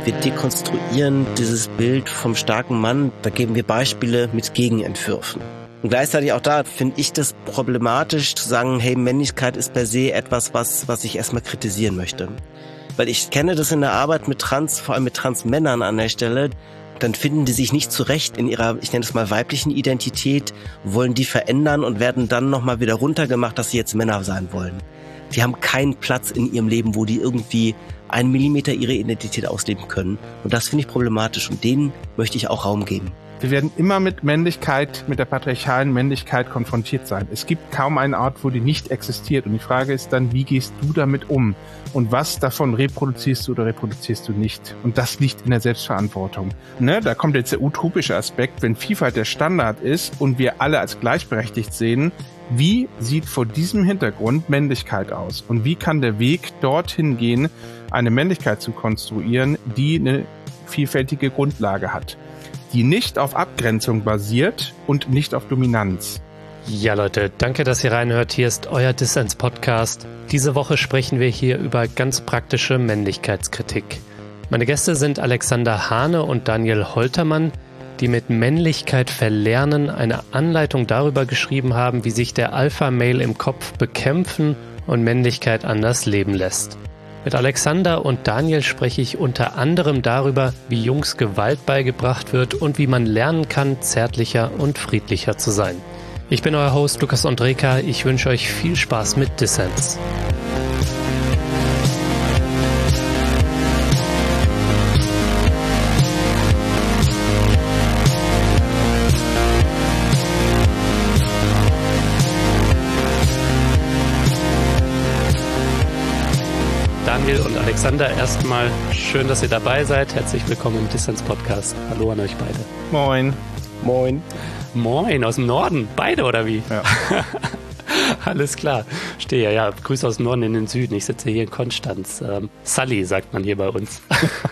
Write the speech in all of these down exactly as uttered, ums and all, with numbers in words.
Wir dekonstruieren dieses Bild vom starken Mann, da geben wir Beispiele mit Gegenentwürfen. Und gleichzeitig auch da finde ich das problematisch zu sagen, hey, Männlichkeit ist per se etwas, was, was ich erstmal kritisieren möchte. Weil ich kenne das in der Arbeit mit Trans, vor allem mit Transmännern an der Stelle, dann finden die sich nicht zurecht in ihrer, ich nenne es mal, weiblichen Identität, wollen die verändern und werden dann nochmal wieder runtergemacht, dass sie jetzt Männer sein wollen. Die haben keinen Platz in ihrem Leben, wo die irgendwie einen Millimeter ihre Identität ausleben können. Und das finde ich problematisch und denen möchte ich auch Raum geben. Wir werden immer mit Männlichkeit, mit der patriarchalen Männlichkeit konfrontiert sein. Es gibt kaum einen Ort, wo die nicht existiert. Und die Frage ist dann, wie gehst du damit um? Und was davon reproduzierst du oder reproduzierst du nicht? Und das liegt in der Selbstverantwortung. Ne? Da kommt jetzt der utopische Aspekt, wenn Vielfalt der Standard ist und wir alle als gleichberechtigt sehen, wie sieht vor diesem Hintergrund Männlichkeit aus? Und wie kann der Weg dorthin gehen, eine Männlichkeit zu konstruieren, die eine vielfältige Grundlage hat, die nicht auf Abgrenzung basiert und nicht auf Dominanz? Ja, Leute, danke, dass ihr reinhört. Hier ist euer Dissens-Podcast. Diese Woche sprechen wir hier über ganz praktische Männlichkeitskritik. Meine Gäste sind Alexander Hane und Daniel Holtermann, die mit Männlichkeit verlernen eine Anleitung darüber geschrieben haben, wie sich der Alpha-Male im Kopf bekämpfen und Männlichkeit anders leben lässt. Mit Alexander und Daniel spreche ich unter anderem darüber, wie Jungs Gewalt beigebracht wird und wie man lernen kann, zärtlicher und friedlicher zu sein. Ich bin euer Host Lukas Ondrejka. Ich wünsche euch viel Spaß mit Dissens. Daniel und Alexander, erstmal schön, dass ihr dabei seid. Herzlich willkommen im Dissens-Podcast. Hallo an euch beide. Moin. Moin. Moin, aus dem Norden. Beide, oder wie? Ja. Alles klar. Stehe, ja. Grüße aus dem Norden in den Süden. Ich sitze hier in Konstanz. Ähm, Sully, sagt man hier bei uns.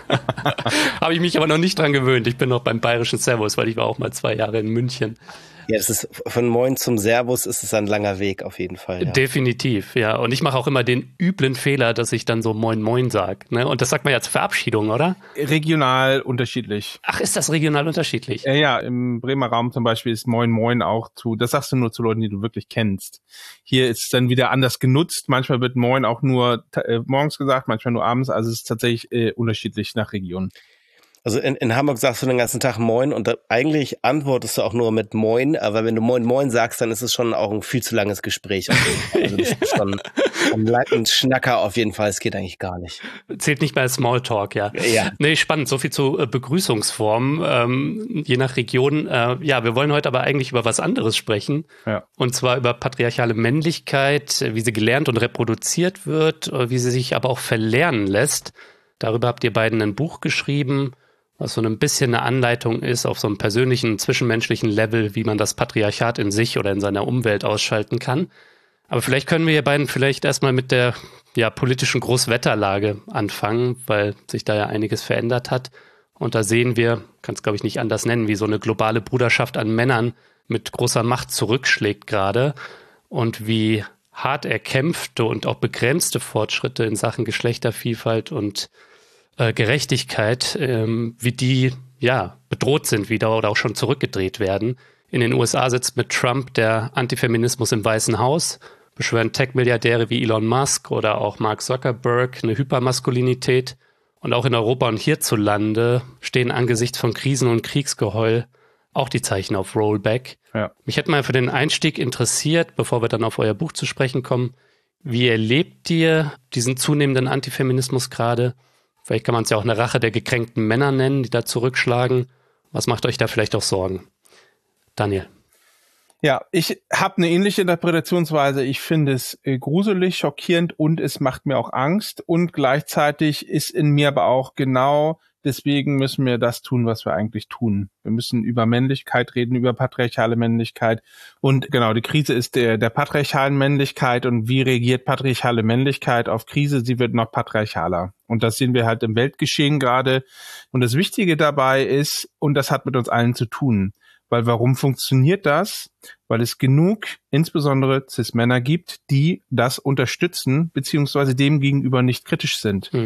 Habe ich mich aber noch nicht dran gewöhnt. Ich bin noch beim bayerischen Servus, weil ich war auch mal zwei Jahre in München. Ja, das ist von Moin zum Servus ist es ein langer Weg auf jeden Fall. Ja. Definitiv, ja. Und ich mache auch immer den üblen Fehler, dass ich dann so Moin Moin sage. Ne? Und das sagt man ja zur Verabschiedung, oder? Regional unterschiedlich. Ach, ist das regional unterschiedlich? Ja, ja, im Bremer Raum zum Beispiel ist Moin Moin auch zu, das sagst du nur zu Leuten, die du wirklich kennst. Hier ist es dann wieder anders genutzt. Manchmal wird Moin auch nur äh, morgens gesagt, manchmal nur abends. Also es ist tatsächlich äh, unterschiedlich nach Region. Also in, in Hamburg sagst du den ganzen Tag Moin und da, eigentlich antwortest du auch nur mit Moin, aber wenn du Moin Moin sagst, dann ist es schon auch ein viel zu langes Gespräch. Also das ist schon ein, ein Schnacker auf jeden Fall, es geht eigentlich gar nicht. Zählt nicht mehr als Smalltalk, ja. Ja. Nee, spannend, so viel zu äh, Begrüßungsformen, ähm, je nach Region. Äh, ja, wir wollen heute aber eigentlich über was anderes sprechen. Ja. Und zwar über patriarchale Männlichkeit, wie sie gelernt und reproduziert wird, wie sie sich aber auch verlernen lässt. Darüber habt ihr beiden ein Buch geschrieben, was so ein bisschen eine Anleitung ist auf so einem persönlichen, zwischenmenschlichen Level, wie man das Patriarchat in sich oder in seiner Umwelt ausschalten kann. Aber vielleicht können wir hier beiden vielleicht erstmal mit der ja, politischen Großwetterlage anfangen, weil sich da ja einiges verändert hat. Und da sehen wir, kann es glaube ich nicht anders nennen, wie so eine globale Bruderschaft an Männern mit großer Macht zurückschlägt gerade und wie hart erkämpfte und auch begrenzte Fortschritte in Sachen Geschlechtervielfalt und Gerechtigkeit, ähm, wie die ja bedroht sind wieder oder auch schon zurückgedreht werden. In den U S A sitzt mit Trump der Antifeminismus im Weißen Haus, beschwören Tech-Milliardäre wie Elon Musk oder auch Mark Zuckerberg eine Hypermaskulinität. Und auch in Europa und hierzulande stehen angesichts von Krisen und Kriegsgeheul auch die Zeichen auf Rollback. Ja. Mich hätte mal für den Einstieg interessiert, bevor wir dann auf euer Buch zu sprechen kommen, wie erlebt ihr diesen zunehmenden Antifeminismus gerade? Vielleicht kann man es ja auch eine Rache der gekränkten Männer nennen, die da zurückschlagen. Was macht euch da vielleicht auch Sorgen? Daniel. Ja, ich habe eine ähnliche Interpretationsweise. Ich finde es äh, gruselig, schockierend und es macht mir auch Angst. Und gleichzeitig ist in mir aber auch genau deswegen müssen wir das tun, was wir eigentlich tun. Wir müssen über Männlichkeit reden, über patriarchale Männlichkeit. Und genau, die Krise ist der, der patriarchalen Männlichkeit. Und wie reagiert patriarchale Männlichkeit auf Krise? Sie wird noch patriarchaler. Und das sehen wir halt im Weltgeschehen gerade. Und das Wichtige dabei ist, und das hat mit uns allen zu tun, weil warum funktioniert das? Weil es genug, insbesondere Cis-Männer gibt, die das unterstützen, beziehungsweise dem gegenüber nicht kritisch sind. Mhm.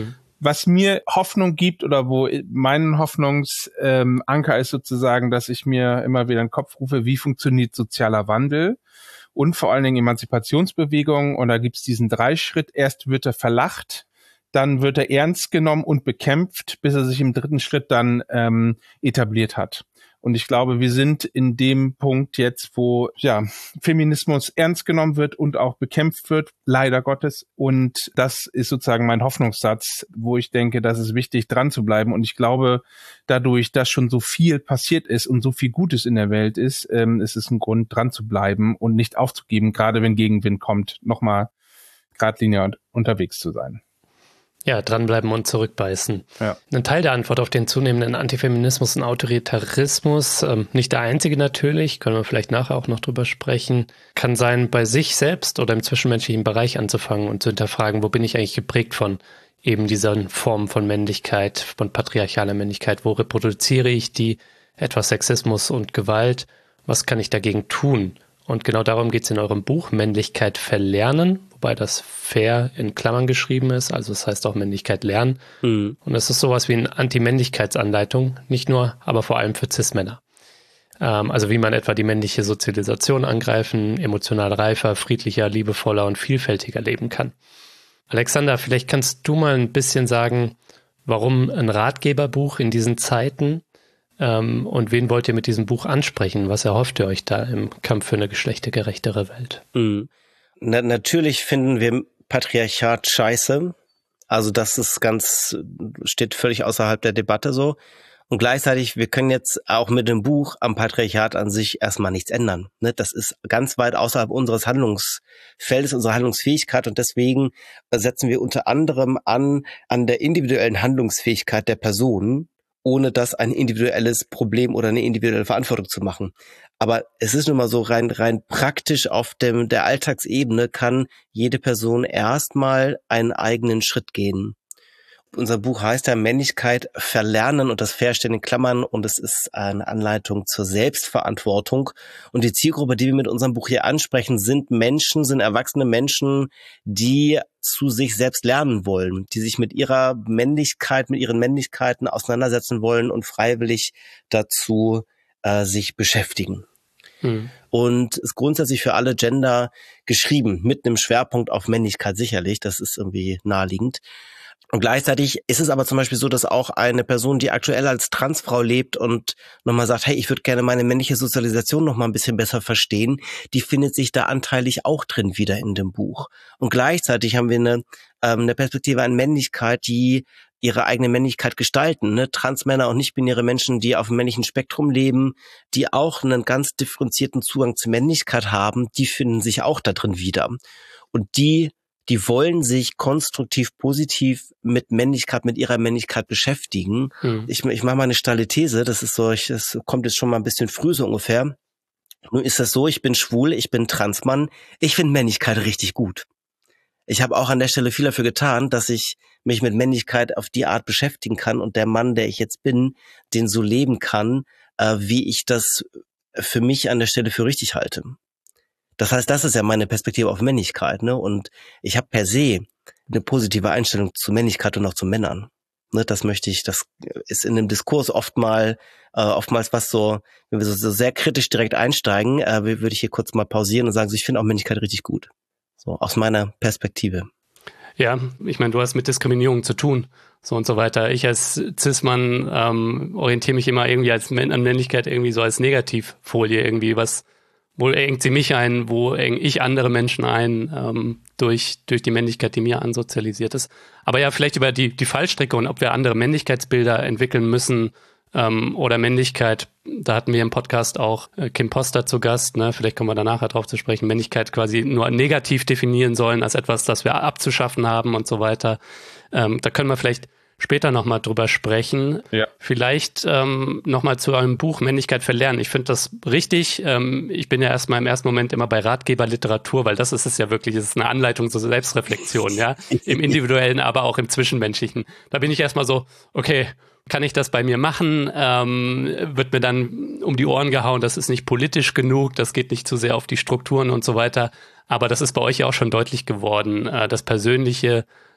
Was mir Hoffnung gibt oder wo mein Hoffnungsanker ist sozusagen, dass ich mir immer wieder in den Kopf rufe, wie funktioniert sozialer Wandel und vor allen Dingen Emanzipationsbewegung. Und da gibt's diesen Dreischritt. Erst wird er verlacht, dann wird er ernst genommen und bekämpft, bis er sich im dritten Schritt dann ähm, etabliert hat. Und ich glaube, wir sind in dem Punkt jetzt, wo ja Feminismus ernst genommen wird und auch bekämpft wird, leider Gottes. Und das ist sozusagen mein Hoffnungssatz, wo ich denke, das ist wichtig, dran zu bleiben. Und ich glaube, dadurch, dass schon so viel passiert ist und so viel Gutes in der Welt ist, ähm, ist es ein Grund, dran zu bleiben und nicht aufzugeben, gerade wenn Gegenwind kommt, nochmal geradlinig unterwegs zu sein. Ja, dranbleiben und zurückbeißen. Ja. Ein Teil der Antwort auf den zunehmenden Antifeminismus und Autoritarismus, ähm, nicht der einzige natürlich, können wir vielleicht nachher auch noch drüber sprechen, kann sein, bei sich selbst oder im zwischenmenschlichen Bereich anzufangen und zu hinterfragen, wo bin ich eigentlich geprägt von eben dieser Form von Männlichkeit, von patriarchaler Männlichkeit, wo reproduziere ich die, etwas Sexismus und Gewalt, was kann ich dagegen tun? Und genau darum geht es in eurem Buch, Männlichkeit verlernen, wobei das fair in Klammern geschrieben ist, also das heißt auch Männlichkeit lernen. Mhm. Und es ist sowas wie eine Anti-Männlichkeitsanleitung, nicht nur, aber vor allem für Cis-Männer. Ähm, also wie man etwa die männliche Sozialisation angreifen, emotional reifer, friedlicher, liebevoller und vielfältiger leben kann. Alexander, vielleicht kannst du mal ein bisschen sagen, warum ein Ratgeberbuch in diesen Zeiten? Ähm, und wen wollt ihr mit diesem Buch ansprechen? Was erhofft ihr euch da im Kampf für eine geschlechtergerechtere Welt? Mhm. Na, natürlich finden wir Patriarchat scheiße. Also das ist ganz, steht völlig außerhalb der Debatte so. Und gleichzeitig, wir können jetzt auch mit dem Buch am Patriarchat an sich erstmal nichts ändern. Ne? Das ist ganz weit außerhalb unseres Handlungsfeldes, unserer Handlungsfähigkeit. Und deswegen setzen wir unter anderem an, an der individuellen Handlungsfähigkeit der Personen, ohne das ein individuelles Problem oder eine individuelle Verantwortung zu machen. Aber es ist nun mal so, rein rein praktisch auf dem der Alltagsebene kann jede Person erstmal einen eigenen Schritt gehen. Unser Buch heißt ja Männlichkeit verlernen und das Fair steht in Klammern und es ist eine Anleitung zur Selbstverantwortung. Und die Zielgruppe, die wir mit unserem Buch hier ansprechen, sind Menschen, sind erwachsene Menschen, die zu sich selbst lernen wollen, die sich mit ihrer Männlichkeit, mit ihren Männlichkeiten auseinandersetzen wollen und freiwillig dazu äh, sich beschäftigen. Hm. Und ist grundsätzlich für alle Gender geschrieben, mit einem Schwerpunkt auf Männlichkeit sicherlich, das ist irgendwie naheliegend. Und gleichzeitig ist es aber zum Beispiel so, dass auch eine Person, die aktuell als Transfrau lebt und nochmal sagt, hey, ich würde gerne meine männliche Sozialisation nochmal ein bisschen besser verstehen, die findet sich da anteilig auch drin wieder in dem Buch. Und gleichzeitig haben wir eine, ähm, eine Perspektive an Männlichkeit, die ihre eigene Männlichkeit gestalten, ne? Transmänner und nicht-binäre Menschen, die auf dem männlichen Spektrum leben, die auch einen ganz differenzierten Zugang zur Männlichkeit haben, die finden sich auch da drin wieder. Und die Die wollen sich konstruktiv, positiv mit Männlichkeit, mit ihrer Männlichkeit beschäftigen. Hm. Ich, ich mache mal eine steile These, das ist so, ich, das kommt jetzt schon mal ein bisschen früh so ungefähr. Nun ist das so, ich bin schwul, ich bin Transmann, ich finde Männlichkeit richtig gut. Ich habe auch an der Stelle viel dafür getan, dass ich mich mit Männlichkeit auf die Art beschäftigen kann und der Mann, der ich jetzt bin, den so leben kann, äh, wie ich das für mich an der Stelle für richtig halte. Das heißt, das ist ja meine Perspektive auf Männlichkeit, ne? Und ich habe per se eine positive Einstellung zu Männlichkeit und auch zu Männern. Ne, das möchte ich, das ist in dem Diskurs oft mal, äh, oftmals was so, wenn wir so, so sehr kritisch direkt einsteigen, äh, würde ich hier kurz mal pausieren und sagen, so, ich finde auch Männlichkeit richtig gut. So, aus meiner Perspektive. Ja, ich meine, du hast mit Diskriminierung zu tun, so und so weiter. Ich als Cis-Mann ähm, orientiere mich immer irgendwie als an Männlichkeit irgendwie so als Negativfolie irgendwie, was wo engt sie mich ein, wo eng ich andere Menschen ein, ähm, durch durch die Männlichkeit, die mir ansozialisiert ist. Aber ja, vielleicht über die die Fallstricke und ob wir andere Männlichkeitsbilder entwickeln müssen ähm, oder Männlichkeit. Da hatten wir im Podcast auch äh, Kim Poster zu Gast, ne? Vielleicht kommen wir da nachher drauf zu sprechen. Männlichkeit quasi nur negativ definieren sollen als etwas, das wir abzuschaffen haben und so weiter. Ähm, da können wir vielleicht später nochmal drüber sprechen. Ja. Vielleicht ähm, nochmal zu eurem Buch Männlichkeit verlernen. Ich finde das richtig. Ähm, ich bin ja erstmal im ersten Moment immer bei Ratgeberliteratur, weil das ist es ja wirklich. Es ist eine Anleitung zur Selbstreflexion, ja, im Individuellen, aber auch im Zwischenmenschlichen. Da bin ich erstmal so, okay, kann ich das bei mir machen? Ähm, wird mir dann um die Ohren gehauen, das ist nicht politisch genug, das geht nicht zu sehr auf die Strukturen und so weiter. Aber das ist bei euch ja auch schon deutlich geworden. Äh, das Persönliche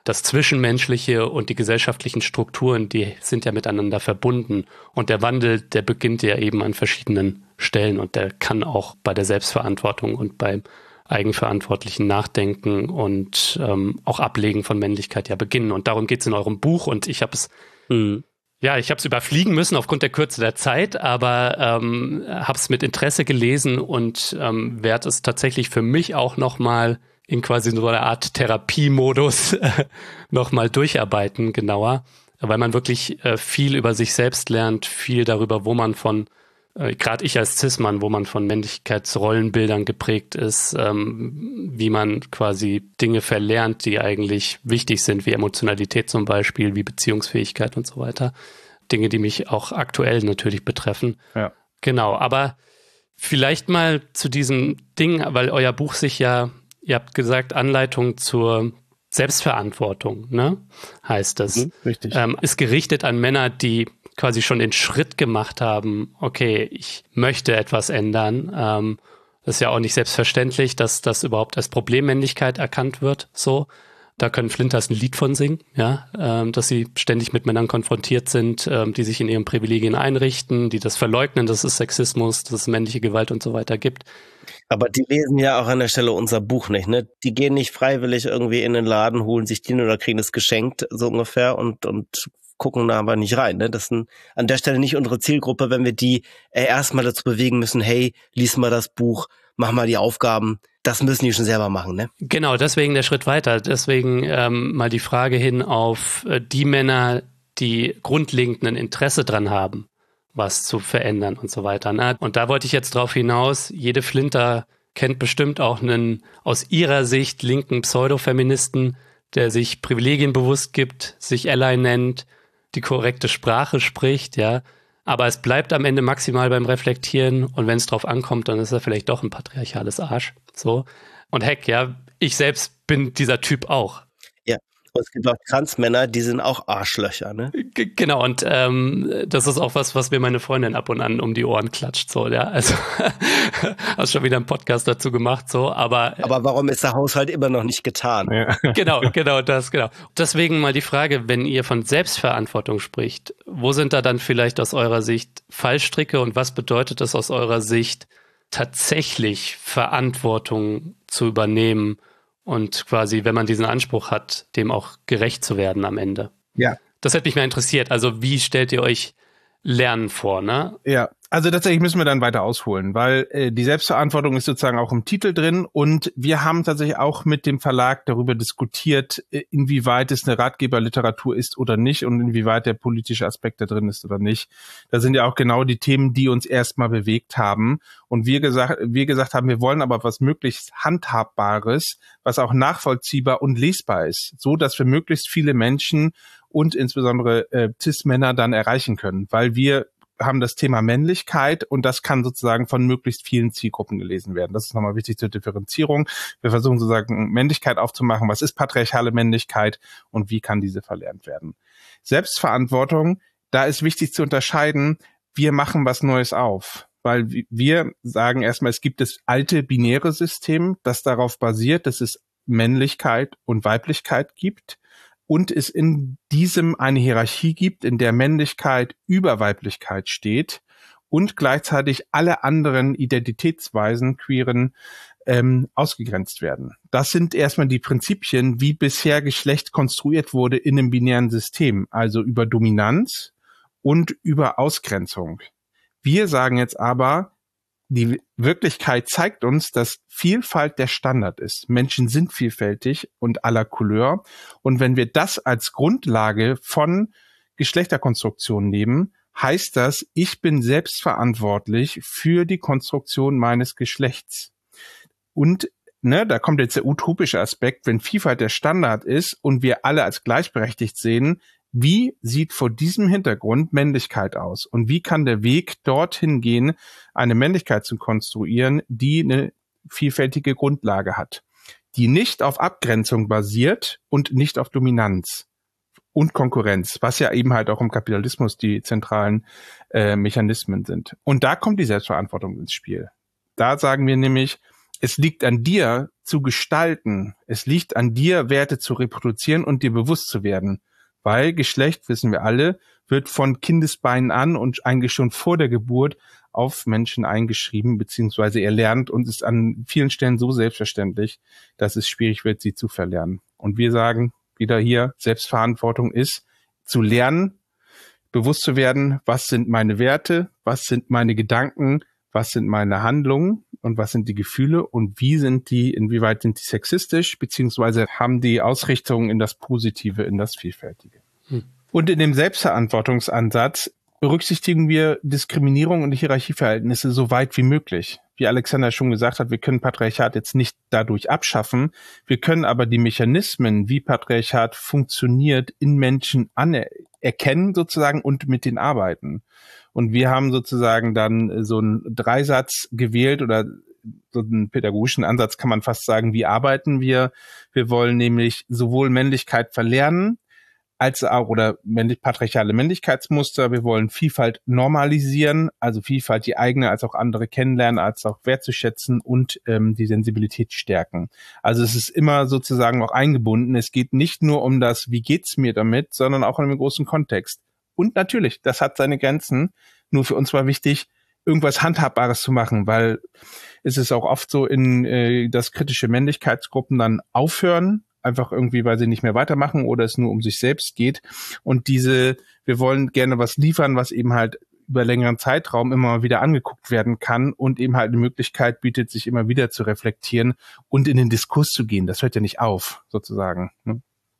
das Zwischenmenschliche und die gesellschaftlichen Strukturen, die sind ja miteinander verbunden. Und der Wandel, der beginnt ja eben an verschiedenen Stellen und der kann auch bei der Selbstverantwortung und beim eigenverantwortlichen Nachdenken und ähm, auch Ablegen von Männlichkeit ja beginnen. Und darum geht es in eurem Buch. Und ich habe es mhm. ja, ich habe es überfliegen müssen aufgrund der Kürze der Zeit, aber ähm, habe es mit Interesse gelesen und ähm, werde es tatsächlich für mich auch nochmal in quasi so einer Art Therapiemodus äh, nochmal durcharbeiten, genauer, weil man wirklich äh, viel über sich selbst lernt, viel darüber, wo man von Äh, gerade ich als Cis-Mann, wo man von Männlichkeitsrollenbildern geprägt ist, ähm, wie man quasi Dinge verlernt, die eigentlich wichtig sind, wie Emotionalität zum Beispiel, wie Beziehungsfähigkeit und so weiter. Dinge, die mich auch aktuell natürlich betreffen. Ja. Genau, aber vielleicht mal zu diesem Ding, weil euer Buch sich ja, ihr habt gesagt, Anleitung zur Selbstverantwortung, ne? Heißt das. Mhm, richtig. Ähm, ist gerichtet an Männer, die quasi schon den Schritt gemacht haben, okay, ich möchte etwas ändern. Ähm, das ist ja auch nicht selbstverständlich, dass das überhaupt als Problemmännlichkeit erkannt wird. So, da können Flinters ein Lied von singen, ja, ähm, dass sie ständig mit Männern konfrontiert sind, ähm, die sich in ihren Privilegien einrichten, die das verleugnen, dass es Sexismus, dass es männliche Gewalt und so weiter gibt. Aber die lesen ja auch an der Stelle unser Buch nicht, ne? Die gehen nicht freiwillig irgendwie in den Laden, holen sich den oder kriegen es geschenkt, so ungefähr, und und gucken da aber nicht rein, ne? Das ist an der Stelle nicht unsere Zielgruppe, wenn wir die äh, erstmal dazu bewegen müssen, hey, lies mal das Buch, mach mal die Aufgaben. Das müssen die schon selber machen, ne? Genau, deswegen der Schritt weiter. Deswegen ähm, mal die Frage hin auf äh, die Männer, die grundlegend ein Interesse dran haben, was zu verändern und so weiter. Ne? Und da wollte ich jetzt drauf hinaus, jede Flinter kennt bestimmt auch einen aus ihrer Sicht linken Pseudofeministen, der sich Privilegien bewusst gibt, sich Ally nennt, die korrekte Sprache spricht, ja. Aber es bleibt am Ende maximal beim Reflektieren und wenn es drauf ankommt, dann ist er vielleicht doch ein patriarchales Arsch. So. Und heck, ja, ich selbst bin dieser Typ auch. Ja, und es gibt auch Transmänner, die sind auch Arschlöcher, ne? G- genau, und ähm, das ist auch was, was mir meine Freundin ab und an um die Ohren klatscht, so, ja. Also, hast schon wieder einen Podcast dazu gemacht, so, aber. Aber warum ist der Haushalt immer noch nicht getan? Ja. Genau, genau, das, genau. Deswegen mal die Frage, wenn ihr von Selbstverantwortung spricht, wo sind da dann vielleicht aus eurer Sicht Fallstricke und was bedeutet es aus eurer Sicht, tatsächlich Verantwortung zu übernehmen und quasi, wenn man diesen Anspruch hat, dem auch gerecht zu werden am Ende? Ja. Das hätte mich mal interessiert. Also wie stellt ihr euch Lernen vor, ne? Ja, also tatsächlich müssen wir dann weiter ausholen, weil äh, die Selbstverantwortung ist sozusagen auch im Titel drin und wir haben tatsächlich auch mit dem Verlag darüber diskutiert, äh, inwieweit es eine Ratgeberliteratur ist oder nicht und inwieweit der politische Aspekt da drin ist oder nicht. Da sind ja auch genau die Themen, die uns erstmal bewegt haben und wir gesagt, wir gesagt haben, wir wollen aber was möglichst Handhabbares, was auch nachvollziehbar und lesbar ist, so dass wir möglichst viele Menschen und insbesondere äh, Cis-Männer dann erreichen können, weil wir haben das Thema Männlichkeit und das kann sozusagen von möglichst vielen Zielgruppen gelesen werden. Das ist nochmal wichtig zur Differenzierung. Wir versuchen sozusagen Männlichkeit aufzumachen. Was ist patriarchale Männlichkeit und wie kann diese verlernt werden? Selbstverantwortung, da ist wichtig zu unterscheiden, wir machen was Neues auf. Weil wir sagen erstmal, es gibt das alte binäre System, das darauf basiert, dass es Männlichkeit und Weiblichkeit gibt. Und es in diesem eine Hierarchie gibt, in der Männlichkeit über Weiblichkeit steht und gleichzeitig alle anderen Identitätsweisen, queeren, ähm, ausgegrenzt werden. Das sind erstmal die Prinzipien, wie bisher Geschlecht konstruiert wurde in einem binären System, also über Dominanz und über Ausgrenzung. Wir sagen jetzt aber, die Wirklichkeit zeigt uns, dass Vielfalt der Standard ist. Menschen sind vielfältig und aller Couleur. Und wenn wir das als Grundlage von Geschlechterkonstruktion nehmen, heißt das, ich bin selbstverantwortlich für die Konstruktion meines Geschlechts. Und ne, da kommt jetzt der utopische Aspekt, wenn Vielfalt der Standard ist und wir alle als gleichberechtigt sehen, wie sieht vor diesem Hintergrund Männlichkeit aus? Und wie kann der Weg dorthin gehen, eine Männlichkeit zu konstruieren, die eine vielfältige Grundlage hat, die nicht auf Abgrenzung basiert und nicht auf Dominanz und Konkurrenz, was ja eben halt auch im Kapitalismus die zentralen äh, Mechanismen sind. Und da kommt die Selbstverantwortung ins Spiel. Da sagen wir nämlich, Es liegt an dir zu gestalten. Es liegt an dir, Werte zu reproduzieren und dir bewusst zu werden. Weil Geschlecht, wissen wir alle, wird von Kindesbeinen an und eigentlich schon vor der Geburt auf Menschen eingeschrieben beziehungsweise erlernt und ist an vielen Stellen so selbstverständlich, dass es schwierig wird, sie zu verlernen. Und wir sagen wieder hier, Selbstverantwortung ist, zu lernen, bewusst zu werden, was sind meine Werte, was sind meine Gedanken, was sind meine Handlungen und was sind die Gefühle und wie sind die, inwieweit sind die sexistisch, beziehungsweise haben die Ausrichtungen in das Positive, in das Vielfältige. Hm. Und in dem Selbstverantwortungsansatz berücksichtigen wir Diskriminierung und Hierarchieverhältnisse so weit wie möglich. Wie Alexander schon gesagt hat, wir können Patriarchat jetzt nicht dadurch abschaffen, wir können aber die Mechanismen, wie Patriarchat funktioniert, in Menschen anerkennen sozusagen und mit denen arbeiten. Und wir haben sozusagen dann so einen Dreisatz gewählt oder so einen pädagogischen Ansatz, kann man fast sagen, wie arbeiten wir? Wir wollen nämlich sowohl Männlichkeit verlernen, als auch, oder männlich, patriarchale Männlichkeitsmuster. Wir wollen Vielfalt normalisieren, also Vielfalt, die eigene als auch andere kennenlernen, als auch wertzuschätzen und ähm, die Sensibilität stärken. Also es ist immer sozusagen auch eingebunden. Es geht nicht nur um das, wie geht's mir damit, sondern auch in einem großen Kontext. Und natürlich, das hat seine Grenzen. Nur für uns war wichtig, irgendwas Handhabbares zu machen, weil es ist auch oft so, in äh, dass kritische Männlichkeitsgruppen dann aufhören, einfach irgendwie, weil sie nicht mehr weitermachen oder es nur um sich selbst geht. Und diese, wir wollen gerne was liefern, was eben halt über längeren Zeitraum immer wieder angeguckt werden kann und eben halt eine Möglichkeit bietet, sich immer wieder zu reflektieren und in den Diskurs zu gehen. Das hört ja nicht auf, sozusagen. Ne?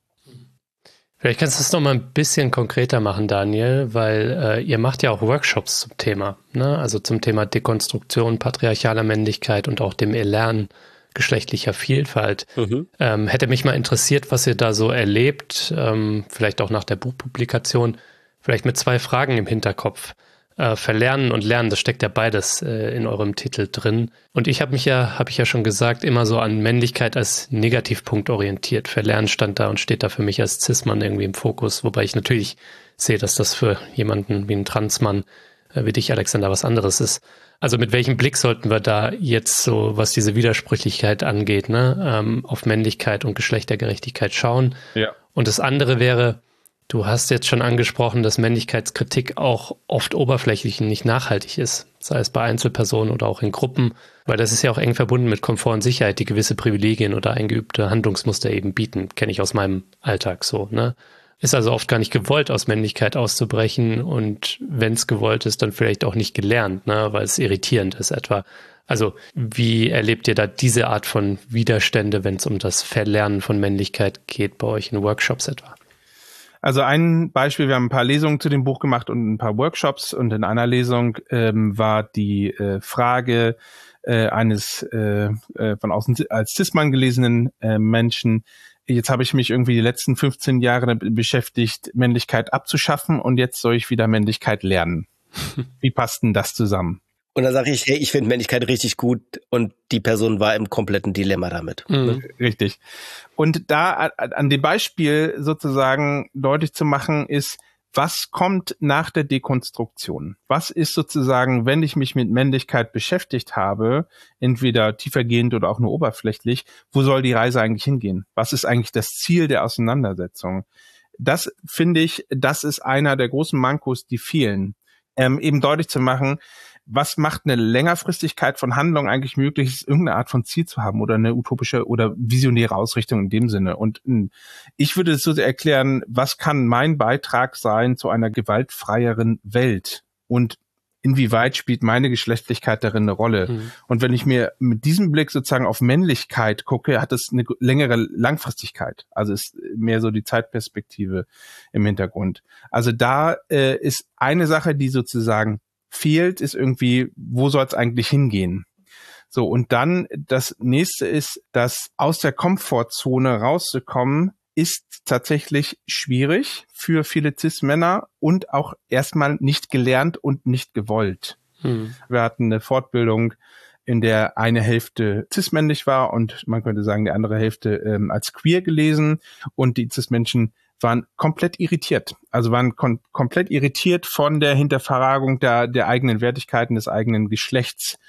Vielleicht kannst du es noch mal ein bisschen konkreter machen, Daniel, weil äh, ihr macht ja auch Workshops zum Thema, ne? Also zum Thema Dekonstruktion patriarchaler Männlichkeit und auch dem Erlernen geschlechtlicher Vielfalt. Mhm. Ähm, hätte mich mal interessiert, was ihr da so erlebt, ähm, vielleicht auch nach der Buchpublikation, vielleicht mit zwei Fragen im Hinterkopf. Äh, Verlernen und Lernen, das steckt ja beides äh, in eurem Titel drin. Und ich habe mich ja, habe ich ja schon gesagt, immer so an Männlichkeit als Negativpunkt orientiert. Verlernen stand da und steht da für mich als Cis-Mann irgendwie im Fokus, wobei ich natürlich sehe, dass das für jemanden wie ein Transmann äh, wie dich, Alexander, was anderes ist. Also mit welchem Blick sollten wir da jetzt so, was diese Widersprüchlichkeit angeht, ne, ähm, auf Männlichkeit und Geschlechtergerechtigkeit schauen? Ja. Und das andere wäre, du hast jetzt schon angesprochen, dass Männlichkeitskritik auch oft oberflächlich und nicht nachhaltig ist, sei es bei Einzelpersonen oder auch in Gruppen, weil das ist ja auch eng verbunden mit Komfort und Sicherheit, die gewisse Privilegien oder eingeübte Handlungsmuster eben bieten, kenne ich aus meinem Alltag so, ne? Ist also oft gar nicht gewollt, aus Männlichkeit auszubrechen und wenn es gewollt ist, dann vielleicht auch nicht gelernt, ne, weil es irritierend ist etwa. Also wie erlebt ihr da diese Art von Widerstände, wenn es um das Verlernen von Männlichkeit geht bei euch in Workshops etwa? Also ein Beispiel, wir haben ein paar Lesungen zu dem Buch gemacht und ein paar Workshops und in einer Lesung ähm, war die äh, Frage äh, eines äh, äh, von außen als Cis-Mann gelesenen äh, Menschen, jetzt habe ich mich irgendwie die letzten fünfzehn Jahre damit beschäftigt, Männlichkeit abzuschaffen und jetzt soll ich wieder Männlichkeit lernen. Wie passt denn das zusammen? Und dann sage ich, hey, ich finde Männlichkeit richtig gut und die Person war im kompletten Dilemma damit. Mhm. Richtig. Und da an dem Beispiel sozusagen deutlich zu machen ist, was kommt nach der Dekonstruktion? Was ist sozusagen, wenn ich mich mit Männlichkeit beschäftigt habe, entweder tiefergehend oder auch nur oberflächlich, wo soll die Reise eigentlich hingehen? Was ist eigentlich das Ziel der Auseinandersetzung? Das finde ich, das ist einer der großen Mankos, die fehlen. Ähm, eben deutlich zu machen, was macht eine Längerfristigkeit von Handlung eigentlich möglich, ist irgendeine Art von Ziel zu haben oder eine utopische oder visionäre Ausrichtung in dem Sinne. Und ich würde es so erklären, was kann mein Beitrag sein zu einer gewaltfreieren Welt? Und inwieweit spielt meine Geschlechtlichkeit darin eine Rolle? Mhm. Und wenn ich mir mit diesem Blick sozusagen auf Männlichkeit gucke, hat es eine längere Langfristigkeit. Also ist mehr so die Zeitperspektive im Hintergrund. Also da äh, ist eine Sache, die sozusagen fehlt, ist irgendwie, wo soll es eigentlich hingehen? So, und dann das nächste ist, dass aus der Komfortzone rauszukommen, ist tatsächlich schwierig für viele Cis-Männer und auch erstmal nicht gelernt und nicht gewollt. Hm. Wir hatten eine Fortbildung, in der eine Hälfte cis-männlich war und man könnte sagen, die andere Hälfte ähm, als queer gelesen und die Cis-Menschen waren komplett irritiert. Also waren kon- komplett irritiert von der Hinterfragung der, der eigenen Wertigkeiten, des eigenen Geschlechts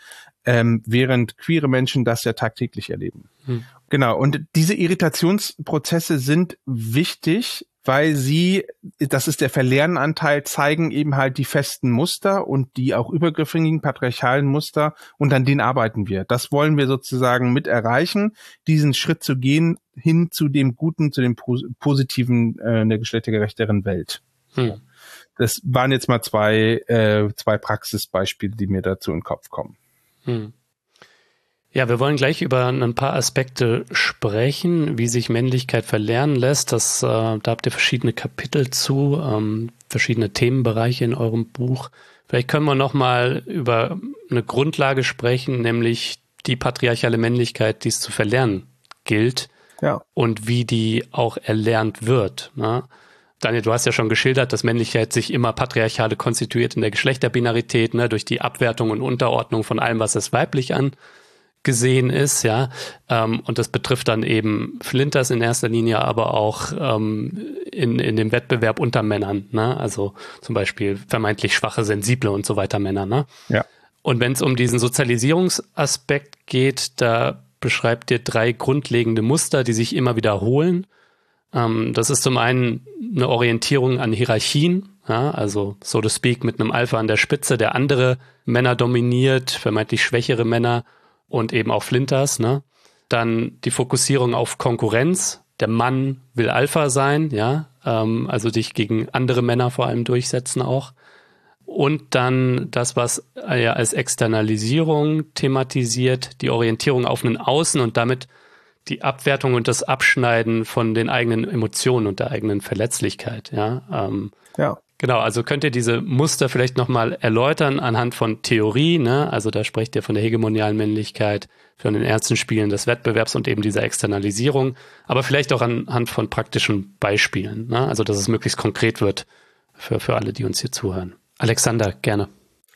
ähm, während queere Menschen das ja tagtäglich erleben. Hm. Genau, und diese Irritationsprozesse sind wichtig, weil sie, das ist der Verlernanteil, zeigen eben halt die festen Muster und die auch übergriffigen patriarchalen Muster, und an denen arbeiten wir. Das wollen wir sozusagen mit erreichen, diesen Schritt zu gehen hin zu dem Guten, zu dem Positiven äh, einer geschlechtergerechteren Welt. Hm. Das waren jetzt mal zwei, äh, zwei Praxisbeispiele, die mir dazu in den Kopf kommen. Hm. Ja, wir wollen gleich über ein paar Aspekte sprechen, wie sich Männlichkeit verlernen lässt. Das, äh, da habt ihr verschiedene Kapitel zu, ähm, verschiedene Themenbereiche in eurem Buch. Vielleicht können wir noch mal über eine Grundlage sprechen, nämlich die patriarchale Männlichkeit, die es zu verlernen gilt, ja, und wie die auch erlernt wird, ne? Daniel, du hast ja schon geschildert, dass Männlichkeit sich immer patriarchale konstituiert in der Geschlechterbinarität, ne, durch die Abwertung und Unterordnung von allem, was es weiblich angesehen ist, ja. Ähm, und das betrifft dann eben Flinters in erster Linie, aber auch ähm, in, in dem Wettbewerb unter Männern, ne? Also zum Beispiel vermeintlich schwache, sensible und so weiter Männer, ne? Ja. Und wenn es um diesen Sozialisierungsaspekt geht, da beschreibt ihr drei grundlegende Muster, die sich immer wiederholen. Das ist zum einen eine Orientierung an Hierarchien, ja, also so to speak mit einem Alpha an der Spitze, der andere Männer dominiert, vermeintlich schwächere Männer und eben auch Flinters, ne? Dann die Fokussierung auf Konkurrenz. Der Mann will Alpha sein, ja, ähm, also dich gegen andere Männer vor allem durchsetzen auch. Und dann das, was ja als Externalisierung thematisiert, die Orientierung auf einen Außen und damit die Abwertung und das Abschneiden von den eigenen Emotionen und der eigenen Verletzlichkeit, ja. Ähm, ja. Genau, also könnt ihr diese Muster vielleicht nochmal erläutern anhand von Theorie, ne? Also da sprecht ihr von der hegemonialen Männlichkeit, von den ernsten Spielen des Wettbewerbs und eben dieser Externalisierung, aber vielleicht auch anhand von praktischen Beispielen, ne? Also dass es möglichst konkret wird für, für alle, die uns hier zuhören. Alexander, gerne.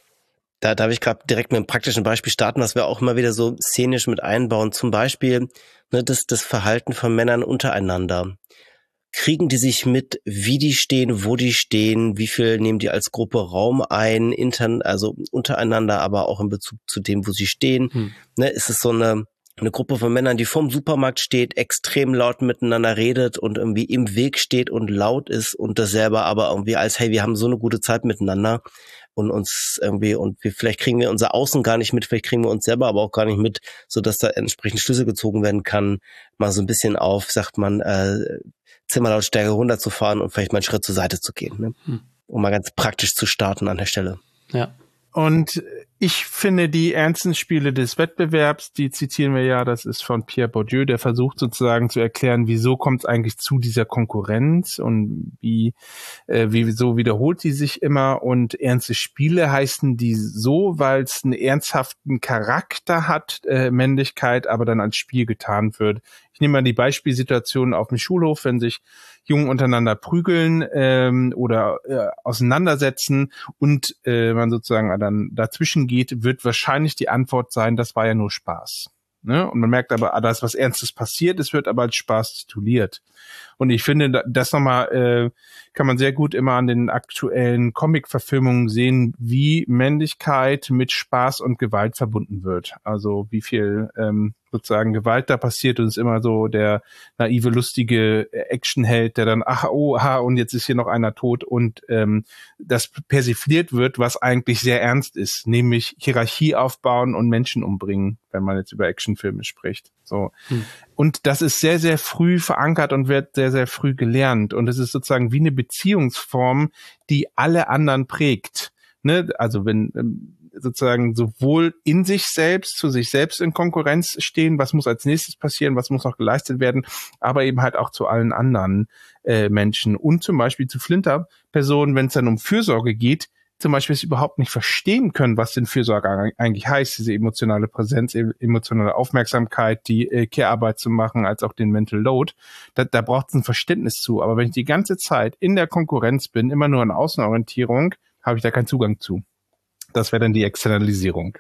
Da darf ich gerade direkt mit einem praktischen Beispiel starten, was wir auch immer wieder so szenisch mit einbauen. Zum Beispiel ne, das, das Verhalten von Männern untereinander. Kriegen die sich mit, wie die stehen, wo die stehen, wie viel nehmen die als Gruppe Raum ein, intern, also untereinander, aber auch in Bezug zu dem, wo sie stehen. Hm. Ne, ist es so eine, eine Gruppe von Männern, die vorm Supermarkt steht, extrem laut miteinander redet und irgendwie im Weg steht und laut ist und das selber aber irgendwie als, hey, wir haben so eine gute Zeit miteinander. Und uns irgendwie, und wir, vielleicht kriegen wir unser Außen gar nicht mit, vielleicht kriegen wir uns selber aber auch gar nicht mit, so dass da entsprechend Schlüsse gezogen werden kann, mal so ein bisschen auf, sagt man, äh, Zimmerlautstärke runterzufahren und vielleicht mal einen Schritt zur Seite zu gehen, ne? Hm. Um mal ganz praktisch zu starten an der Stelle. Ja. Und ich finde die ernsten Spiele des Wettbewerbs, die zitieren wir ja, das ist von Pierre Bourdieu, der versucht sozusagen zu erklären, wieso kommt es eigentlich zu dieser Konkurrenz und wie, äh, wieso wiederholt die sich immer, und ernste Spiele heißen die so, weil es einen ernsthaften Charakter hat, äh, Männlichkeit, aber dann als Spiel getan wird. Ich nehme mal die Beispielsituation auf dem Schulhof, wenn sich Jungen untereinander prügeln ähm, oder äh, auseinandersetzen und äh, man sozusagen dann dazwischen geht, wird wahrscheinlich die Antwort sein, das war ja nur Spaß. Ne? Und man merkt aber, da ist was Ernstes passiert, es wird aber als Spaß tituliert. Und ich finde, das nochmal äh, kann man sehr gut immer an den aktuellen Comic-Verfilmungen sehen, wie Männlichkeit mit Spaß und Gewalt verbunden wird. Also wie viel ähm, sozusagen Gewalt da passiert, und es ist immer so der naive, lustige Actionheld, der dann, ach, oh, aha, und jetzt ist hier noch einer tot, und ähm, das persifliert wird, was eigentlich sehr ernst ist, nämlich Hierarchie aufbauen und Menschen umbringen, wenn man jetzt über Actionfilme spricht. So. Hm. Und das ist sehr, sehr früh verankert und wird sehr, sehr früh gelernt. Und es ist sozusagen wie eine Beziehungsform, die alle anderen prägt. Ne? Also wenn ähm, sozusagen sowohl in sich selbst, zu sich selbst in Konkurrenz stehen, was muss als nächstes passieren, was muss noch geleistet werden, aber eben halt auch zu allen anderen äh, Menschen und zum Beispiel zu Flinter-Personen, wenn es dann um Fürsorge geht, zum Beispiel es überhaupt nicht verstehen können, was denn Fürsorge eigentlich heißt, diese emotionale Präsenz, emotionale Aufmerksamkeit, die äh, Care-Arbeit zu machen, als auch den Mental Load. Da, da braucht es ein Verständnis zu. Aber wenn ich die ganze Zeit in der Konkurrenz bin, immer nur an Außenorientierung, habe ich da keinen Zugang zu. Das wäre dann die Externalisierung.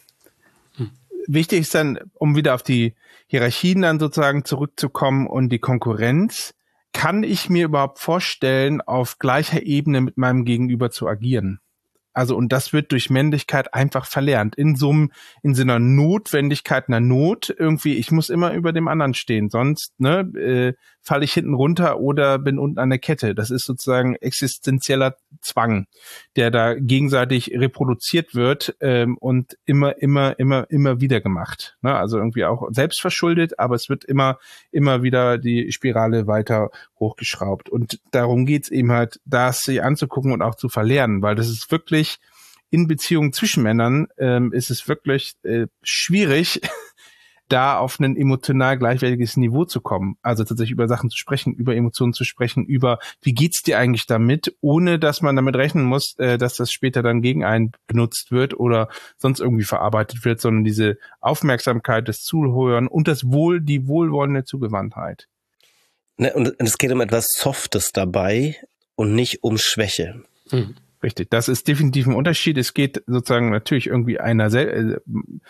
Hm. Wichtig ist dann, um wieder auf die Hierarchien dann sozusagen zurückzukommen und die Konkurrenz, kann ich mir überhaupt vorstellen, auf gleicher Ebene mit meinem Gegenüber zu agieren? Also, und das wird durch Männlichkeit einfach verlernt. In so einem, in so einer Notwendigkeit, einer Not irgendwie, ich muss immer über dem anderen stehen, sonst, ne, äh, falle ich hinten runter oder bin unten an der Kette. Das ist sozusagen existenzieller Zwang, der da gegenseitig reproduziert wird, ähm, und immer, immer, immer, immer wieder gemacht. Ne? Also irgendwie auch selbst verschuldet, aber es wird immer, immer wieder die Spirale weiter hochgeschraubt. Und darum geht's eben halt, das sich anzugucken und auch zu verlernen, weil das ist wirklich, in Beziehungen zwischen Männern ähm, ist es wirklich äh, schwierig, da auf ein emotional gleichwertiges Niveau zu kommen. Also tatsächlich über Sachen zu sprechen, über Emotionen zu sprechen, über wie geht's dir eigentlich damit, ohne dass man damit rechnen muss, äh, dass das später dann gegen einen benutzt wird oder sonst irgendwie verarbeitet wird, sondern diese Aufmerksamkeit, das Zuhören und das Wohl, die wohlwollende Zugewandtheit. Ne, und es geht um etwas Softes dabei und nicht um Schwäche. Mhm. Richtig, das ist definitiv ein Unterschied. Es geht sozusagen natürlich irgendwie einer sel-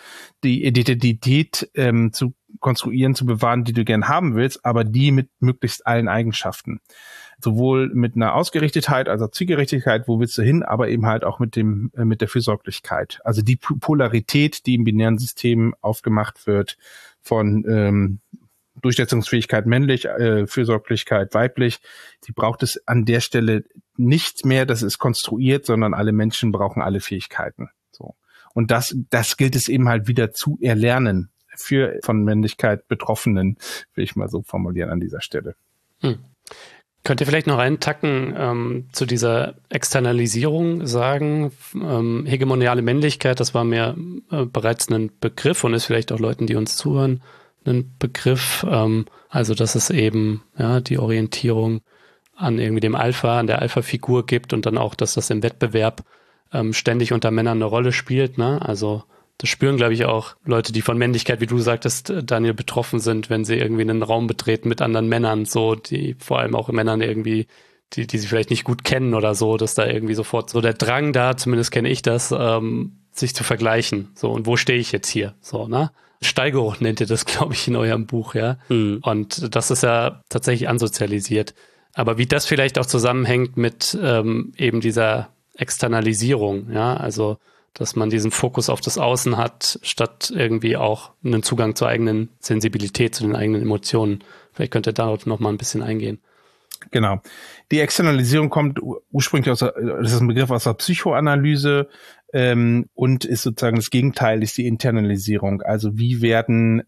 die Identität ähm, zu konstruieren, zu bewahren, die du gern haben willst, aber die mit möglichst allen Eigenschaften. Sowohl mit einer Ausgerichtetheit, also Zielgerechtigkeit, wo willst du hin, aber eben halt auch mit dem äh, mit der Fürsorglichkeit. Also die Polarität, die im binären System aufgemacht wird von ähm, Durchsetzungsfähigkeit männlich, äh, Fürsorglichkeit weiblich, die braucht es an der Stelle nicht mehr, das ist konstruiert, sondern alle Menschen brauchen alle Fähigkeiten. So. Und das, das gilt es eben halt wieder zu erlernen für von Männlichkeit Betroffenen, will ich mal so formulieren an dieser Stelle. Hm. Könnt ihr vielleicht noch einen Tacken ähm, zu dieser Externalisierung sagen? Ähm, hegemoniale Männlichkeit, das war mir äh, bereits ein Begriff und ist vielleicht auch Leuten, die uns zuhören, ein Begriff. Ähm, also, dass es eben ja die Orientierung an irgendwie dem Alpha, an der Alpha-Figur gibt und dann auch, dass das im Wettbewerb ähm, ständig unter Männern eine Rolle spielt. Ne? Also das spüren, glaube ich, auch Leute, die von Männlichkeit, wie du sagtest, Daniel, betroffen sind, wenn sie irgendwie einen Raum betreten mit anderen Männern, so, die vor allem auch Männern irgendwie, die, die sie vielleicht nicht gut kennen oder so, dass da irgendwie sofort so der Drang da, zumindest kenne ich das, ähm, sich zu vergleichen. So, und wo stehe ich jetzt hier? So, ne? Steigerung nennt ihr das, glaube ich, in eurem Buch, ja. Mhm. Und das ist ja tatsächlich ansozialisiert. Aber wie das vielleicht auch zusammenhängt mit ähm, eben dieser Externalisierung, ja, also dass man diesen Fokus auf das Außen hat, statt irgendwie auch einen Zugang zur eigenen Sensibilität, zu den eigenen Emotionen. Vielleicht könnt ihr darauf noch mal ein bisschen eingehen. Genau. Die Externalisierung kommt ursprünglich aus der, das ist ein Begriff aus der Psychoanalyse, ähm, und ist sozusagen das Gegenteil, ist die Internalisierung. Also wie werden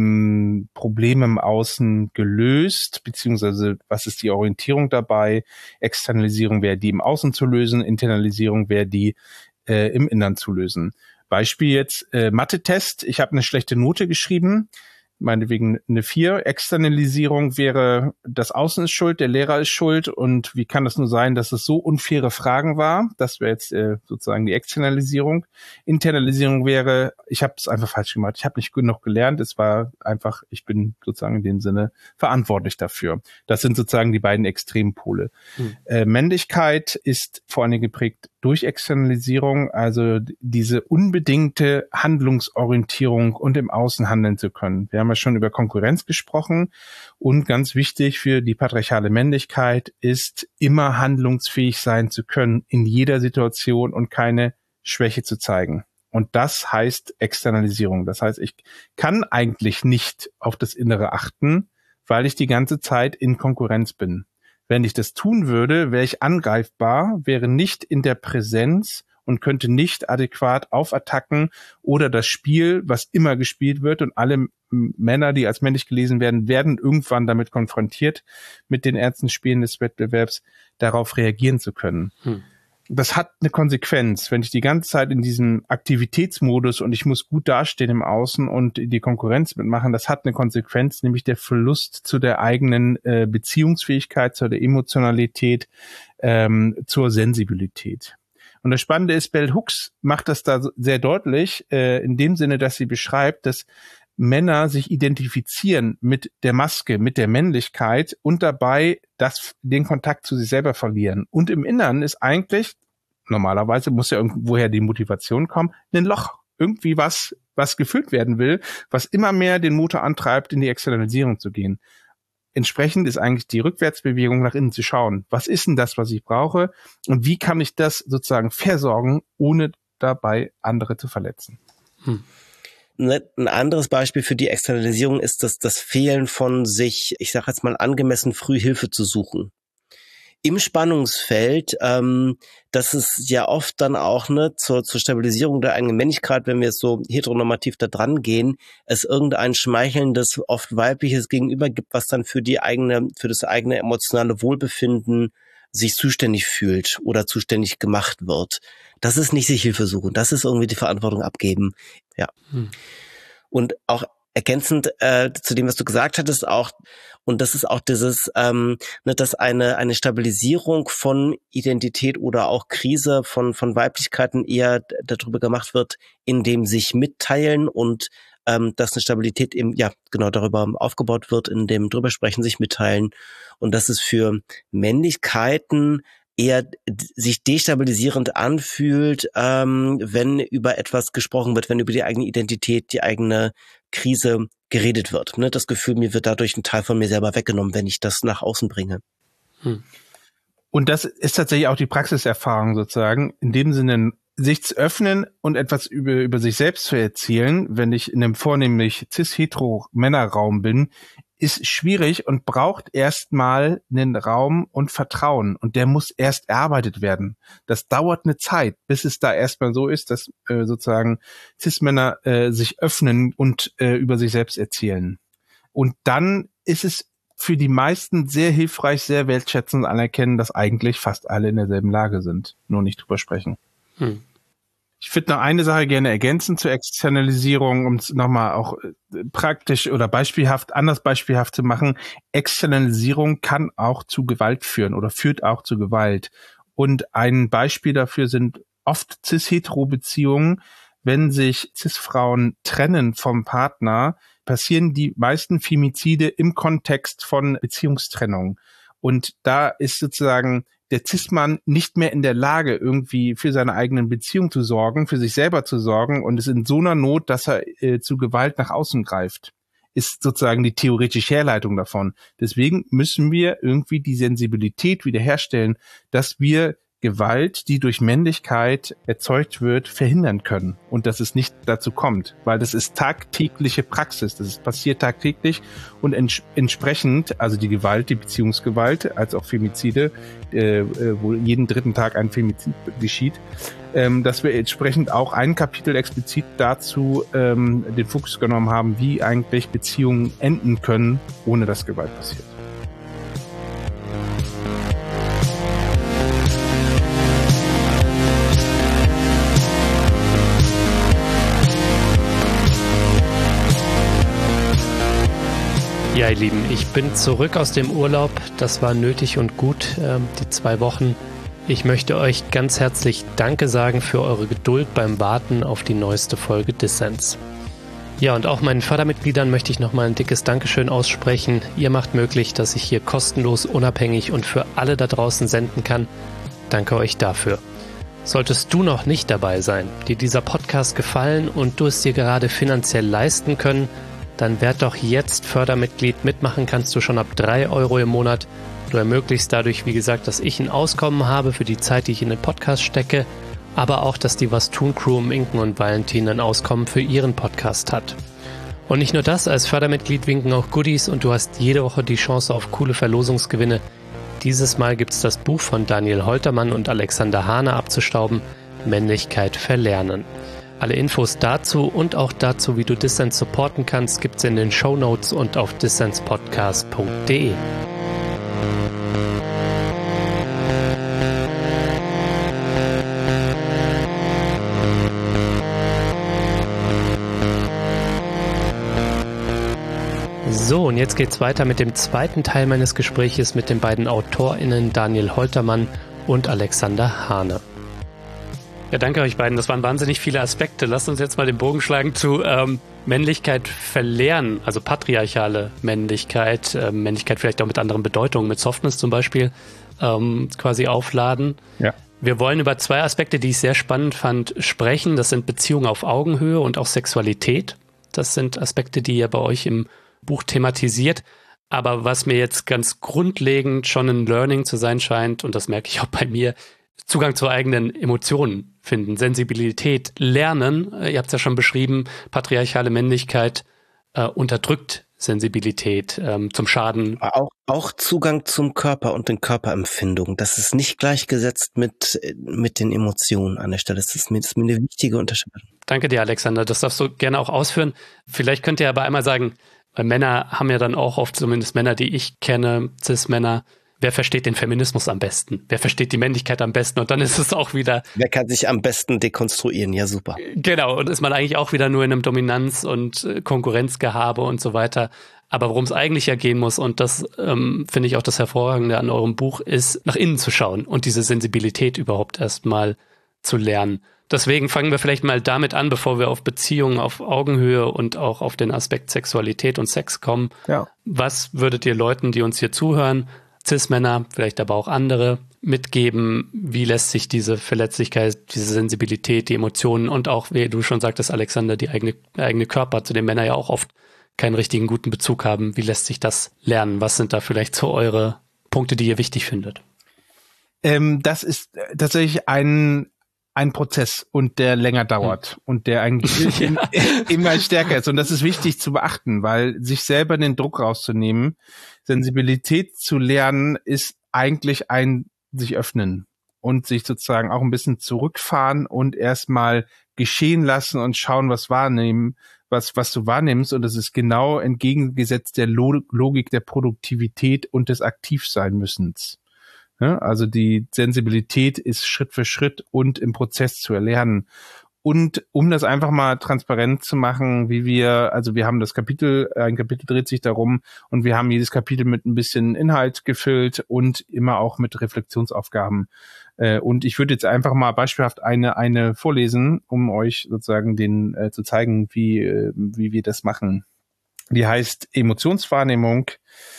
ähm, Probleme im Außen gelöst, beziehungsweise was ist die Orientierung dabei? Externalisierung wäre die im Außen zu lösen, Internalisierung wäre die äh, im Innern zu lösen. Beispiel jetzt äh, Mathe-Test. Ich habe eine schlechte Note geschrieben, meinetwegen eine vier. Externalisierung wäre, das Außen ist schuld, der Lehrer ist schuld und wie kann es nur sein, dass es so unfaire Fragen war? Das wäre jetzt äh, sozusagen die Externalisierung. Internalisierung wäre, ich habe es einfach falsch gemacht, ich habe nicht genug gelernt, es war einfach, ich bin sozusagen in dem Sinne verantwortlich dafür. Das sind sozusagen die beiden Extrempole. Mhm. Äh, Männlichkeit ist vor allem geprägt durch Externalisierung, also diese unbedingte Handlungsorientierung und im Außen handeln zu können. Wir haben ja schon über Konkurrenz gesprochen und ganz wichtig für die patriarchale Männlichkeit ist, immer handlungsfähig sein zu können in jeder Situation und keine Schwäche zu zeigen. Und das heißt Externalisierung. Das heißt, ich kann eigentlich nicht auf das Innere achten, weil ich die ganze Zeit in Konkurrenz bin. Wenn ich das tun würde, wäre ich angreifbar, wäre nicht in der Präsenz und könnte nicht adäquat auf Attacken oder das Spiel, was immer gespielt wird und alle Männer, die als männlich gelesen werden, werden irgendwann damit konfrontiert, mit den ernsten Spielen des Wettbewerbs darauf reagieren zu können. Hm. Das hat eine Konsequenz, wenn ich die ganze Zeit in diesem Aktivitätsmodus und ich muss gut dastehen im Außen und die Konkurrenz mitmachen, das hat eine Konsequenz, nämlich der Verlust zu der eigenen äh, Beziehungsfähigkeit, zu der Emotionalität, ähm, zur Sensibilität. Und das Spannende ist, Bell Hooks macht das da sehr deutlich, äh, in dem Sinne, dass sie beschreibt, dass Männer sich identifizieren mit der Maske, mit der Männlichkeit und dabei das, den Kontakt zu sich selber verlieren. Und im Innern ist eigentlich, normalerweise muss ja irgendwoher die Motivation kommen, ein Loch. Irgendwie was, was gefüllt werden will, was immer mehr den Motor antreibt, in die Externalisierung zu gehen. entsprechend ist eigentlich die Rückwärtsbewegung nach innen zu schauen. Was ist denn das, was ich brauche? Und wie kann ich das sozusagen versorgen, ohne dabei andere zu verletzen? Hm. Ein anderes Beispiel für die Externalisierung ist das, das Fehlen von sich, ich sage jetzt mal, angemessen früh Hilfe zu suchen. Im Spannungsfeld, ähm, das ist ja oft dann auch ne zur, zur Stabilisierung der eigenen Männlichkeit, wenn wir so heteronormativ da dran gehen, es irgendein schmeichelndes, oft weibliches Gegenüber gibt, was dann für die eigene, für das eigene emotionale Wohlbefinden sich zuständig fühlt oder zuständig gemacht wird. Das ist nicht sich Hilfe suchen, das ist irgendwie die Verantwortung abgeben. Ja. Hm. Und auch ergänzend äh, zu dem, was du gesagt hattest, auch, und das ist auch dieses, ähm, ne, dass eine eine Stabilisierung von Identität oder auch Krise von von Weiblichkeiten eher darüber gemacht wird, indem sich mitteilen und ähm, dass eine Stabilität eben, ja, genau darüber aufgebaut wird, in dem drüber sprechen, sich mitteilen. Und dass es für Männlichkeiten eher sich destabilisierend anfühlt, ähm, wenn über etwas gesprochen wird, wenn über die eigene Identität, die eigene Krise geredet wird. Ne? Das Gefühl, mir wird dadurch ein Teil von mir selber weggenommen, wenn ich das nach außen bringe. Hm. Und das ist tatsächlich auch die Praxiserfahrung sozusagen, in dem Sinne sich zu öffnen und etwas über, über sich selbst zu erzählen, wenn ich in einem vornehmlich cis-hetero-Männerraum bin, ist schwierig und braucht erstmal einen Raum und Vertrauen. Und der muss erst erarbeitet werden. Das dauert eine Zeit, bis es da erstmal so ist, dass äh, sozusagen Cis-Männer äh, sich öffnen und äh, über sich selbst erzählen. Und dann ist es für die meisten sehr hilfreich, sehr wertschätzend anerkennen, dass eigentlich fast alle in derselben Lage sind, nur nicht drüber sprechen. Hm. Ich würde noch eine Sache gerne ergänzen zur Externalisierung, um es nochmal auch praktisch oder beispielhaft, anders beispielhaft zu machen. Externalisierung kann auch zu Gewalt führen oder führt auch zu Gewalt. Und ein Beispiel dafür sind oft cis-hetero-Beziehungen. Wenn sich Cis-Frauen trennen vom Partner, passieren die meisten Femizide im Kontext von Beziehungstrennung. Und da ist sozusagen der Cis-Mann nicht mehr in der Lage, irgendwie für seine eigenen Beziehungen zu sorgen, für sich selber zu sorgen und ist in so einer Not, dass er äh, zu Gewalt nach außen greift, ist sozusagen die theoretische Herleitung davon. Deswegen müssen wir irgendwie die Sensibilität wiederherstellen, dass wir Gewalt, die durch Männlichkeit erzeugt wird, verhindern können und dass es nicht dazu kommt, weil das ist tagtägliche Praxis, das ist passiert tagtäglich und ents- entsprechend, also die Gewalt, die Beziehungsgewalt, als auch Femizide, äh, wo jeden dritten Tag ein Femizid geschieht, ähm, dass wir entsprechend auch ein Kapitel explizit dazu ähm, den Fokus genommen haben, wie eigentlich Beziehungen enden können, ohne dass Gewalt passiert. Ja, ihr Lieben, ich bin zurück aus dem Urlaub. Das war nötig und gut, äh, die zwei Wochen. Ich möchte euch ganz herzlich Danke sagen für eure Geduld beim Warten auf die neueste Folge Dissens. Ja, und auch meinen Fördermitgliedern möchte ich nochmal ein dickes Dankeschön aussprechen. Ihr macht möglich, dass ich hier kostenlos, unabhängig und für alle da draußen senden kann. Danke euch dafür. Solltest du noch nicht dabei sein, dir dieser Podcast gefallen und du es dir gerade finanziell leisten können, dann werd doch jetzt Fördermitglied. Mitmachen kannst du schon ab drei Euro im Monat. Du ermöglichst dadurch, wie gesagt, dass ich ein Auskommen habe für die Zeit, die ich in den Podcast stecke, aber auch, dass die Was-Tun-Crew um Inken und Valentin ein Auskommen für ihren Podcast hat. Und nicht nur das, als Fördermitglied winken auch Goodies und du hast jede Woche die Chance auf coole Verlosungsgewinne. Dieses Mal gibt's das Buch von Daniel Holtermann und Alexander Hahne abzustauben, Männlichkeit verlernen. Alle Infos dazu und auch dazu, wie du Dissens supporten kannst, gibt's in den Shownotes und auf dissenspodcast punkt de. So, und jetzt geht's weiter mit dem zweiten Teil meines Gespräches mit den beiden AutorInnen Daniel Holtermann und Alexander Hahne. Ja, danke euch beiden. Das waren wahnsinnig viele Aspekte. Lasst uns jetzt mal den Bogen schlagen zu ähm, Männlichkeit verlernen, also patriarchale Männlichkeit, äh, Männlichkeit vielleicht auch mit anderen Bedeutungen, mit Softness zum Beispiel, ähm, quasi aufladen. Ja. Wir wollen über zwei Aspekte, die ich sehr spannend fand, sprechen. Das sind Beziehungen auf Augenhöhe und auch Sexualität. Das sind Aspekte, die ihr bei euch im Buch thematisiert. Aber was mir jetzt ganz grundlegend schon ein Learning zu sein scheint, und das merke ich auch bei mir, Zugang zu eigenen Emotionen finden, Sensibilität lernen. Ihr habt es ja schon beschrieben, patriarchale Männlichkeit äh, unterdrückt Sensibilität ähm, zum Schaden. Auch, auch Zugang zum Körper und den Körperempfindungen. Das ist nicht gleichgesetzt mit, mit den Emotionen an der Stelle. Das ist mir, das ist mir eine wichtige Unterscheidung. Danke dir, Alexander. Das darfst du gerne auch ausführen. Vielleicht könnt ihr aber einmal sagen, weil Männer haben ja dann auch oft, zumindest Männer, die ich kenne, Cis-Männer, wer versteht den Feminismus am besten? Wer versteht die Männlichkeit am besten? Und dann ist es auch wieder... Wer kann sich am besten dekonstruieren? Ja, super. Genau, und ist man eigentlich auch wieder nur in einem Dominanz- und Konkurrenzgehabe und so weiter. Aber worum es eigentlich ja gehen muss, und das ähm, finde ich auch das Hervorragende an eurem Buch, ist nach innen zu schauen und diese Sensibilität überhaupt erstmal zu lernen. Deswegen fangen wir vielleicht mal damit an, bevor wir auf Beziehungen auf Augenhöhe und auch auf den Aspekt Sexualität und Sex kommen. Ja. Was würdet ihr Leuten, die uns hier zuhören, Cis-Männer, vielleicht aber auch andere, mitgeben? Wie lässt sich diese Verletzlichkeit, diese Sensibilität, die Emotionen und auch, wie du schon sagtest, Alexander, die eigene, eigene Körper, zu dem Männer ja auch oft keinen richtigen guten Bezug haben, wie lässt sich das lernen? Was sind da vielleicht so eure Punkte, die ihr wichtig findet? Ähm, das ist tatsächlich ein ein Prozess und der länger dauert hm. und der eigentlich ja. immer stärker ist. Und das ist wichtig zu beachten, weil sich selber den Druck rauszunehmen, Sensibilität zu lernen, ist eigentlich ein sich öffnen und sich sozusagen auch ein bisschen zurückfahren und erstmal geschehen lassen und schauen, was wahrnehmen, was, was du wahrnimmst. Und das ist genau entgegengesetzt der Logik der Produktivität und des Aktivsein-Müssens. Ja, also die Sensibilität ist Schritt für Schritt und im Prozess zu erlernen. Und um das einfach mal transparent zu machen, wie wir, also wir haben das Kapitel, ein Kapitel dreht sich darum und wir haben jedes Kapitel mit ein bisschen Inhalt gefüllt und immer auch mit Reflexionsaufgaben. Und ich würde jetzt einfach mal beispielhaft eine eine vorlesen, um euch sozusagen den äh, zu zeigen, wie wie wir das machen. Die heißt Emotionswahrnehmung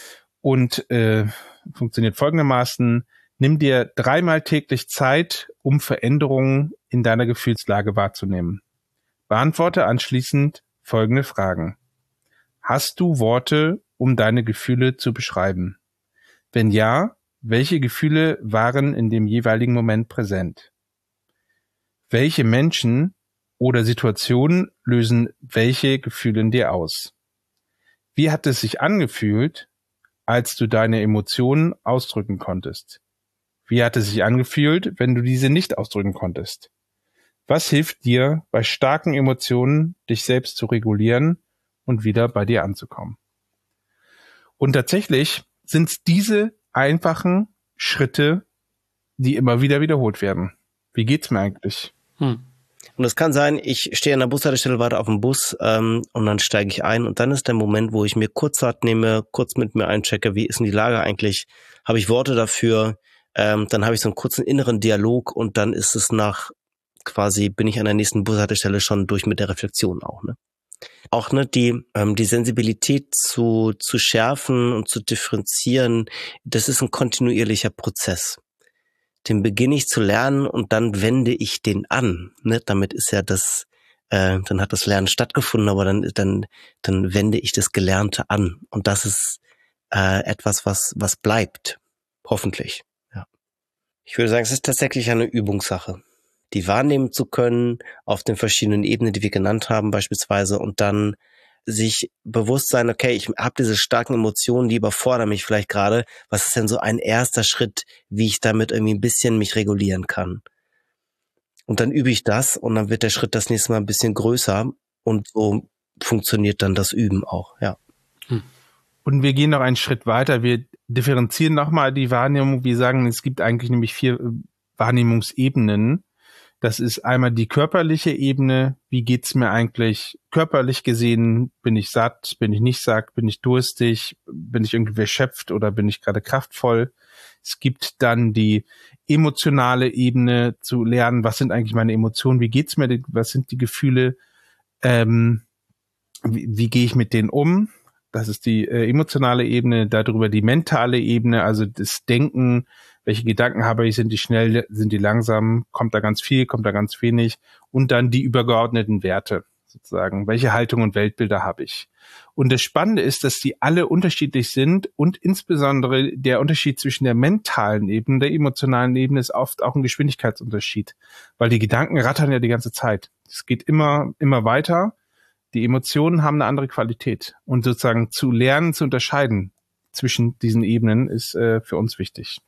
und äh, funktioniert folgendermaßen: Nimm dir dreimal täglich Zeit, um Veränderungen in deiner Gefühlslage wahrzunehmen. Beantworte anschließend folgende Fragen. Hast du Worte, um deine Gefühle zu beschreiben? Wenn ja, welche Gefühle waren in dem jeweiligen Moment präsent? Welche Menschen oder Situationen lösen welche Gefühle in dir aus? Wie hat es sich angefühlt, als du deine Emotionen ausdrücken konntest? Wie hat es sich angefühlt, wenn du diese nicht ausdrücken konntest? Was hilft dir, bei starken Emotionen dich selbst zu regulieren und wieder bei dir anzukommen? Und tatsächlich sind es diese einfachen Schritte, die immer wieder wiederholt werden. Wie geht's mir eigentlich? Hm. Und es kann sein, ich stehe an der Bushaltestelle, warte auf den Bus ähm, und dann steige ich ein und dann ist der Moment, wo ich mir kurz Zeit nehme, kurz mit mir einchecke, wie ist denn die Lage eigentlich? Habe ich Worte dafür? Ähm, dann habe ich so einen kurzen inneren Dialog und dann ist es nach quasi, bin ich an der nächsten Bushaltestelle schon durch mit der Reflexion auch, ne? Auch ne, die ähm, die Sensibilität zu zu schärfen und zu differenzieren, das ist ein kontinuierlicher Prozess. Den beginne ich zu lernen und dann wende ich den an. Ne? Damit ist ja das, äh, dann hat das Lernen stattgefunden, aber dann dann dann wende ich das Gelernte an und das ist äh, etwas, was was bleibt, hoffentlich. Ja. Ich würde sagen, es ist tatsächlich eine Übungssache, die wahrnehmen zu können auf den verschiedenen Ebenen, die wir genannt haben beispielsweise, und dann sich bewusst sein, okay, ich habe diese starken Emotionen, die überfordern mich vielleicht gerade. Was ist denn so ein erster Schritt, wie ich damit irgendwie ein bisschen mich regulieren kann? Und dann übe ich das und dann wird der Schritt das nächste Mal ein bisschen größer und so funktioniert dann das Üben auch, ja. Hm. Und wir gehen noch einen Schritt weiter. Wir differenzieren nochmal die Wahrnehmung. Wir sagen, es gibt eigentlich nämlich vier Wahrnehmungsebenen. Das ist einmal die körperliche Ebene. Wie geht's mir eigentlich körperlich gesehen? Bin ich satt? Bin ich nicht satt? Bin ich durstig? Bin ich irgendwie erschöpft oder bin ich gerade kraftvoll? Es gibt dann die emotionale Ebene, zu lernen, was sind eigentlich meine Emotionen? Wie geht's mir? Was sind die Gefühle? Ähm, wie, wie gehe ich mit denen um? Das ist die äh, emotionale Ebene. Darüber die mentale Ebene, also das Denken. Welche Gedanken habe ich? Sind die schnell, sind die langsam? Kommt da ganz viel? Kommt da ganz wenig? Und dann die übergeordneten Werte. sozusagen. Welche Haltung und Weltbilder habe ich? Und das Spannende ist, dass die alle unterschiedlich sind und insbesondere der Unterschied zwischen der mentalen Ebene und der emotionalen Ebene ist oft auch ein Geschwindigkeitsunterschied, weil die Gedanken rattern ja die ganze Zeit. Es geht immer, immer weiter. Die Emotionen haben eine andere Qualität und sozusagen zu lernen, zu unterscheiden zwischen diesen Ebenen ist äh, für uns wichtig.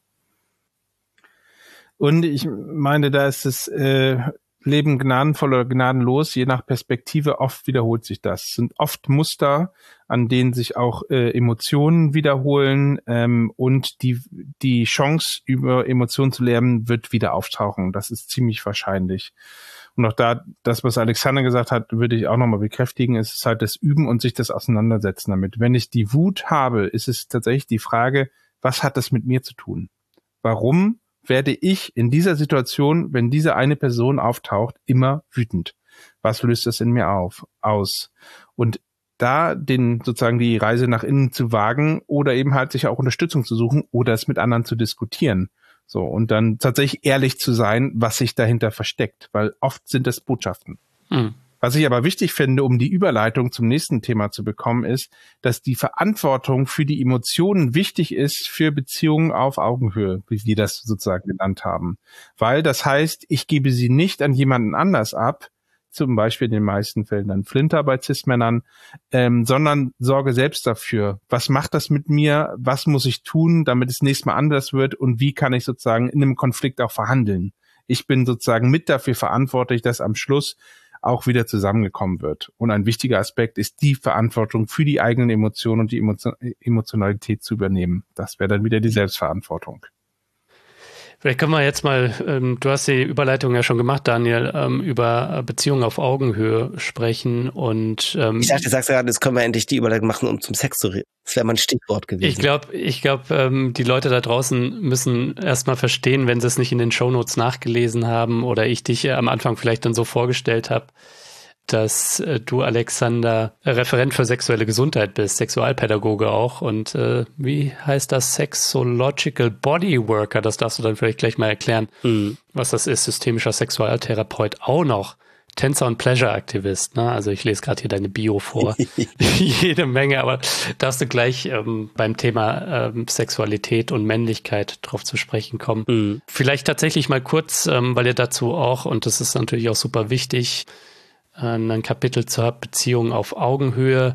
Und ich meine, da ist das äh, Leben gnadenvoll oder gnadenlos, je nach Perspektive, oft wiederholt sich das. Es sind oft Muster, an denen sich auch äh, Emotionen wiederholen ähm, und die die Chance, über Emotionen zu lernen, wird wieder auftauchen. Das ist ziemlich wahrscheinlich. Und auch da, das, was Alexander gesagt hat, würde ich auch nochmal bekräftigen, es ist halt das Üben und sich das Auseinandersetzen damit. Wenn ich die Wut habe, ist es tatsächlich die Frage, was hat das mit mir zu tun? Warum werde ich in dieser Situation, wenn diese eine Person auftaucht, immer wütend? Was löst das in mir auf, aus? Und da den sozusagen die Reise nach innen zu wagen oder eben halt sich auch Unterstützung zu suchen oder es mit anderen zu diskutieren. So, und dann tatsächlich ehrlich zu sein, was sich dahinter versteckt, weil oft sind das Botschaften. Mhm. Was ich aber wichtig finde, um die Überleitung zum nächsten Thema zu bekommen, ist, dass die Verantwortung für die Emotionen wichtig ist für Beziehungen auf Augenhöhe, wie wir das sozusagen genannt haben. Weil das heißt, ich gebe sie nicht an jemanden anders ab, zum Beispiel in den meisten Fällen dann Flinter bei Cis-Männern, ähm, sondern sorge selbst dafür, was macht das mit mir, was muss ich tun, damit es nächstes Mal anders wird und wie kann ich sozusagen in einem Konflikt auch verhandeln. Ich bin sozusagen mit dafür verantwortlich, dass am Schluss auch wieder zusammengekommen wird. Und ein wichtiger Aspekt ist, die Verantwortung für die eigenen Emotionen und die Emotio- Emotionalität zu übernehmen. Das wäre dann wieder die Selbstverantwortung. Vielleicht können wir jetzt mal, ähm, du hast die Überleitung ja schon gemacht, Daniel, ähm, über Beziehungen auf Augenhöhe sprechen und ähm, ich dachte, du sagst gerade, jetzt können wir endlich die Überleitung machen, um zum Sex zu reden. Das wäre mal ein Stichwort gewesen. Ich glaube, ich glaube, ähm, die Leute da draußen müssen erstmal verstehen, wenn sie es nicht in den Shownotes nachgelesen haben oder ich dich äh, am Anfang vielleicht dann so vorgestellt habe, dass äh, du, Alexander, Referent für sexuelle Gesundheit bist, Sexualpädagoge auch und äh, wie heißt das? Sexological Bodyworker, das darfst du dann vielleicht gleich mal erklären, mhm. was das ist, systemischer Sexualtherapeut auch noch. Tänzer und Pleasure-Aktivist, ne? Also ich lese gerade hier deine Bio vor. Jede Menge, aber darfst du gleich ähm, beim Thema ähm, Sexualität und Männlichkeit drauf zu sprechen kommen. Mhm. Vielleicht tatsächlich mal kurz, ähm, weil ihr dazu auch, und das ist natürlich auch super wichtig, ein Kapitel zu haben, Beziehungen auf Augenhöhe.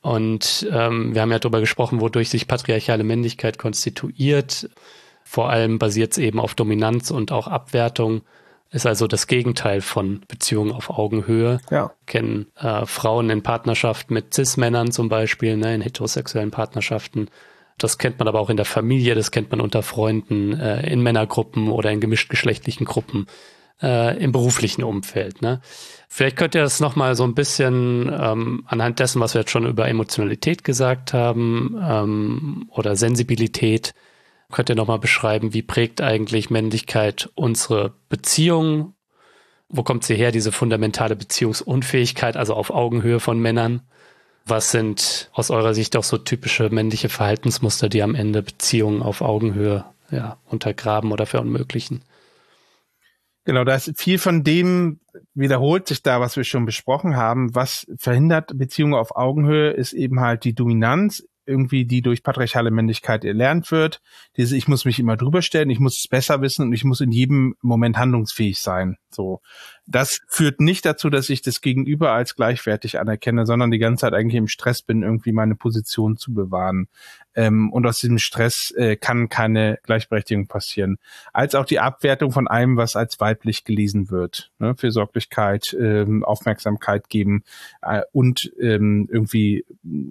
Und ähm, wir haben ja darüber gesprochen, wodurch sich patriarchale Männlichkeit konstituiert. Vor allem basiert es eben auf Dominanz und auch Abwertung. Ist also das Gegenteil von Beziehungen auf Augenhöhe. Ja. Kennen äh, Frauen in Partnerschaft mit Cis-Männern zum Beispiel, ne, in heterosexuellen Partnerschaften. Das kennt man aber auch in der Familie, das kennt man unter Freunden, äh, in Männergruppen oder in gemischtgeschlechtlichen Gruppen. Äh, im beruflichen Umfeld. Ne? Vielleicht könnt ihr das nochmal so ein bisschen ähm, anhand dessen, was wir jetzt schon über Emotionalität gesagt haben ähm, oder Sensibilität, könnt ihr nochmal beschreiben, wie prägt eigentlich Männlichkeit unsere Beziehung? Wo kommt sie her, diese fundamentale Beziehungsunfähigkeit, also auf Augenhöhe von Männern? Was sind aus eurer Sicht auch so typische männliche Verhaltensmuster, die am Ende Beziehungen auf Augenhöhe ja, untergraben oder verunmöglichen? Genau, da ist viel von dem wiederholt sich da, was wir schon besprochen haben. Was verhindert Beziehungen auf Augenhöhe, ist eben halt die Dominanz, irgendwie die durch patriarchale Männlichkeit erlernt wird. Diese, ich muss mich immer drüber stellen, ich muss es besser wissen und ich muss in jedem Moment handlungsfähig sein. So, das führt nicht dazu, dass ich das Gegenüber als gleichwertig anerkenne, sondern die ganze Zeit eigentlich im Stress bin, irgendwie meine Position zu bewahren. Ähm, und aus diesem Stress äh, kann keine Gleichberechtigung passieren. Als auch die Abwertung von allem, was als weiblich gelesen wird. Ne? Fürsorglichkeit, ähm, Aufmerksamkeit geben äh, und ähm, irgendwie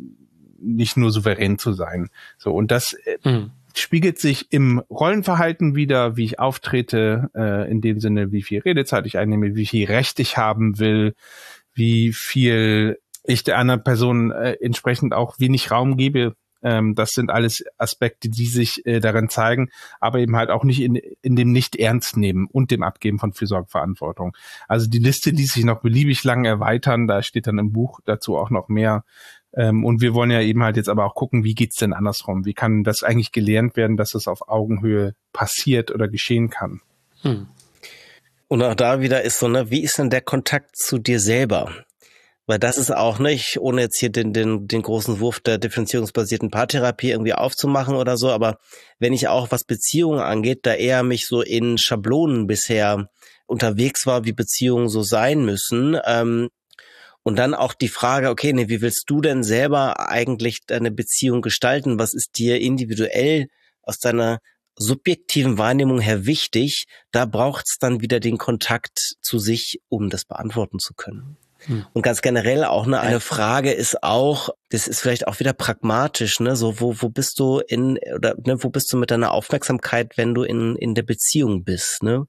nicht nur souverän zu sein. So, und das äh, mhm. spiegelt sich im Rollenverhalten wieder, wie ich auftrete, äh, in dem Sinne, wie viel Redezeit ich einnehme, wie viel Recht ich haben will, wie viel ich der anderen Person äh, entsprechend auch wenig Raum gebe. Ähm, das sind alles Aspekte, die sich äh, darin zeigen, aber eben halt auch nicht in, in dem Nicht-Ernst nehmen und dem Abgeben von Fürsorgeverantwortung. Also die Liste ließ sich noch beliebig lang erweitern, da steht dann im Buch dazu auch noch mehr. Ähm, und wir wollen ja eben halt jetzt aber auch gucken, wie geht's denn andersrum? Wie kann das eigentlich gelernt werden, dass es auf Augenhöhe passiert oder geschehen kann? Hm. Und auch da wieder ist so, ne, wie ist denn der Kontakt zu dir selber? Weil das ist auch nicht, ohne jetzt hier den, den, den großen Wurf der differenzierungsbasierten Paartherapie irgendwie aufzumachen oder so, aber wenn ich auch, was Beziehungen angeht, da eher mich so in Schablonen bisher unterwegs war, wie Beziehungen so sein müssen, ähm, und dann auch die Frage, okay, nee, wie willst du denn selber eigentlich deine Beziehung gestalten? Was ist dir individuell aus deiner subjektiven Wahrnehmung her wichtig? Da braucht's dann wieder den Kontakt zu sich, um das beantworten zu können. Hm. Und ganz generell auch eine, eine Frage ist auch, das ist vielleicht auch wieder pragmatisch, ne, so, wo, wo bist du in, oder, ne, wo bist du mit deiner Aufmerksamkeit, wenn du in, in der Beziehung bist, ne?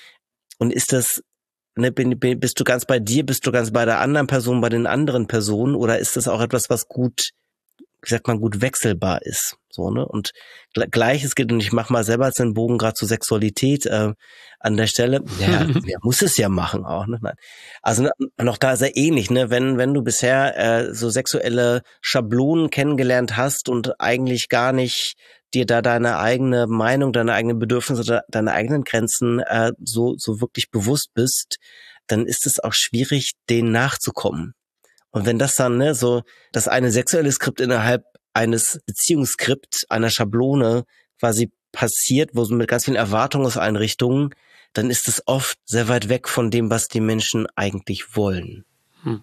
Und ist das, ne, bin, bin, bist du ganz bei dir, bist du ganz bei der anderen Person, bei den anderen Personen, oder ist das auch etwas, was gut, wie sagt man, gut wechselbar ist, so, ne? Und Gleiches gilt, und ich mache mal selber jetzt den Bogen gerade zur Sexualität äh, an der Stelle. Ja, wer muss es ja machen auch, ne? Nein. Also noch da ist er ähnlich, ne? Wenn wenn du bisher äh, so sexuelle Schablonen kennengelernt hast und eigentlich gar nicht dir da deine eigene Meinung, deine eigenen Bedürfnisse, deine eigenen Grenzen äh, so so wirklich bewusst bist, dann ist es auch schwierig, denen nachzukommen. Und wenn das dann, ne, so das eine sexuelle Skript innerhalb eines Beziehungsskript, einer Schablone quasi passiert, wo so mit ganz vielen Erwartungseinrichtungen, dann ist es oft sehr weit weg von dem, was die Menschen eigentlich wollen. Hm.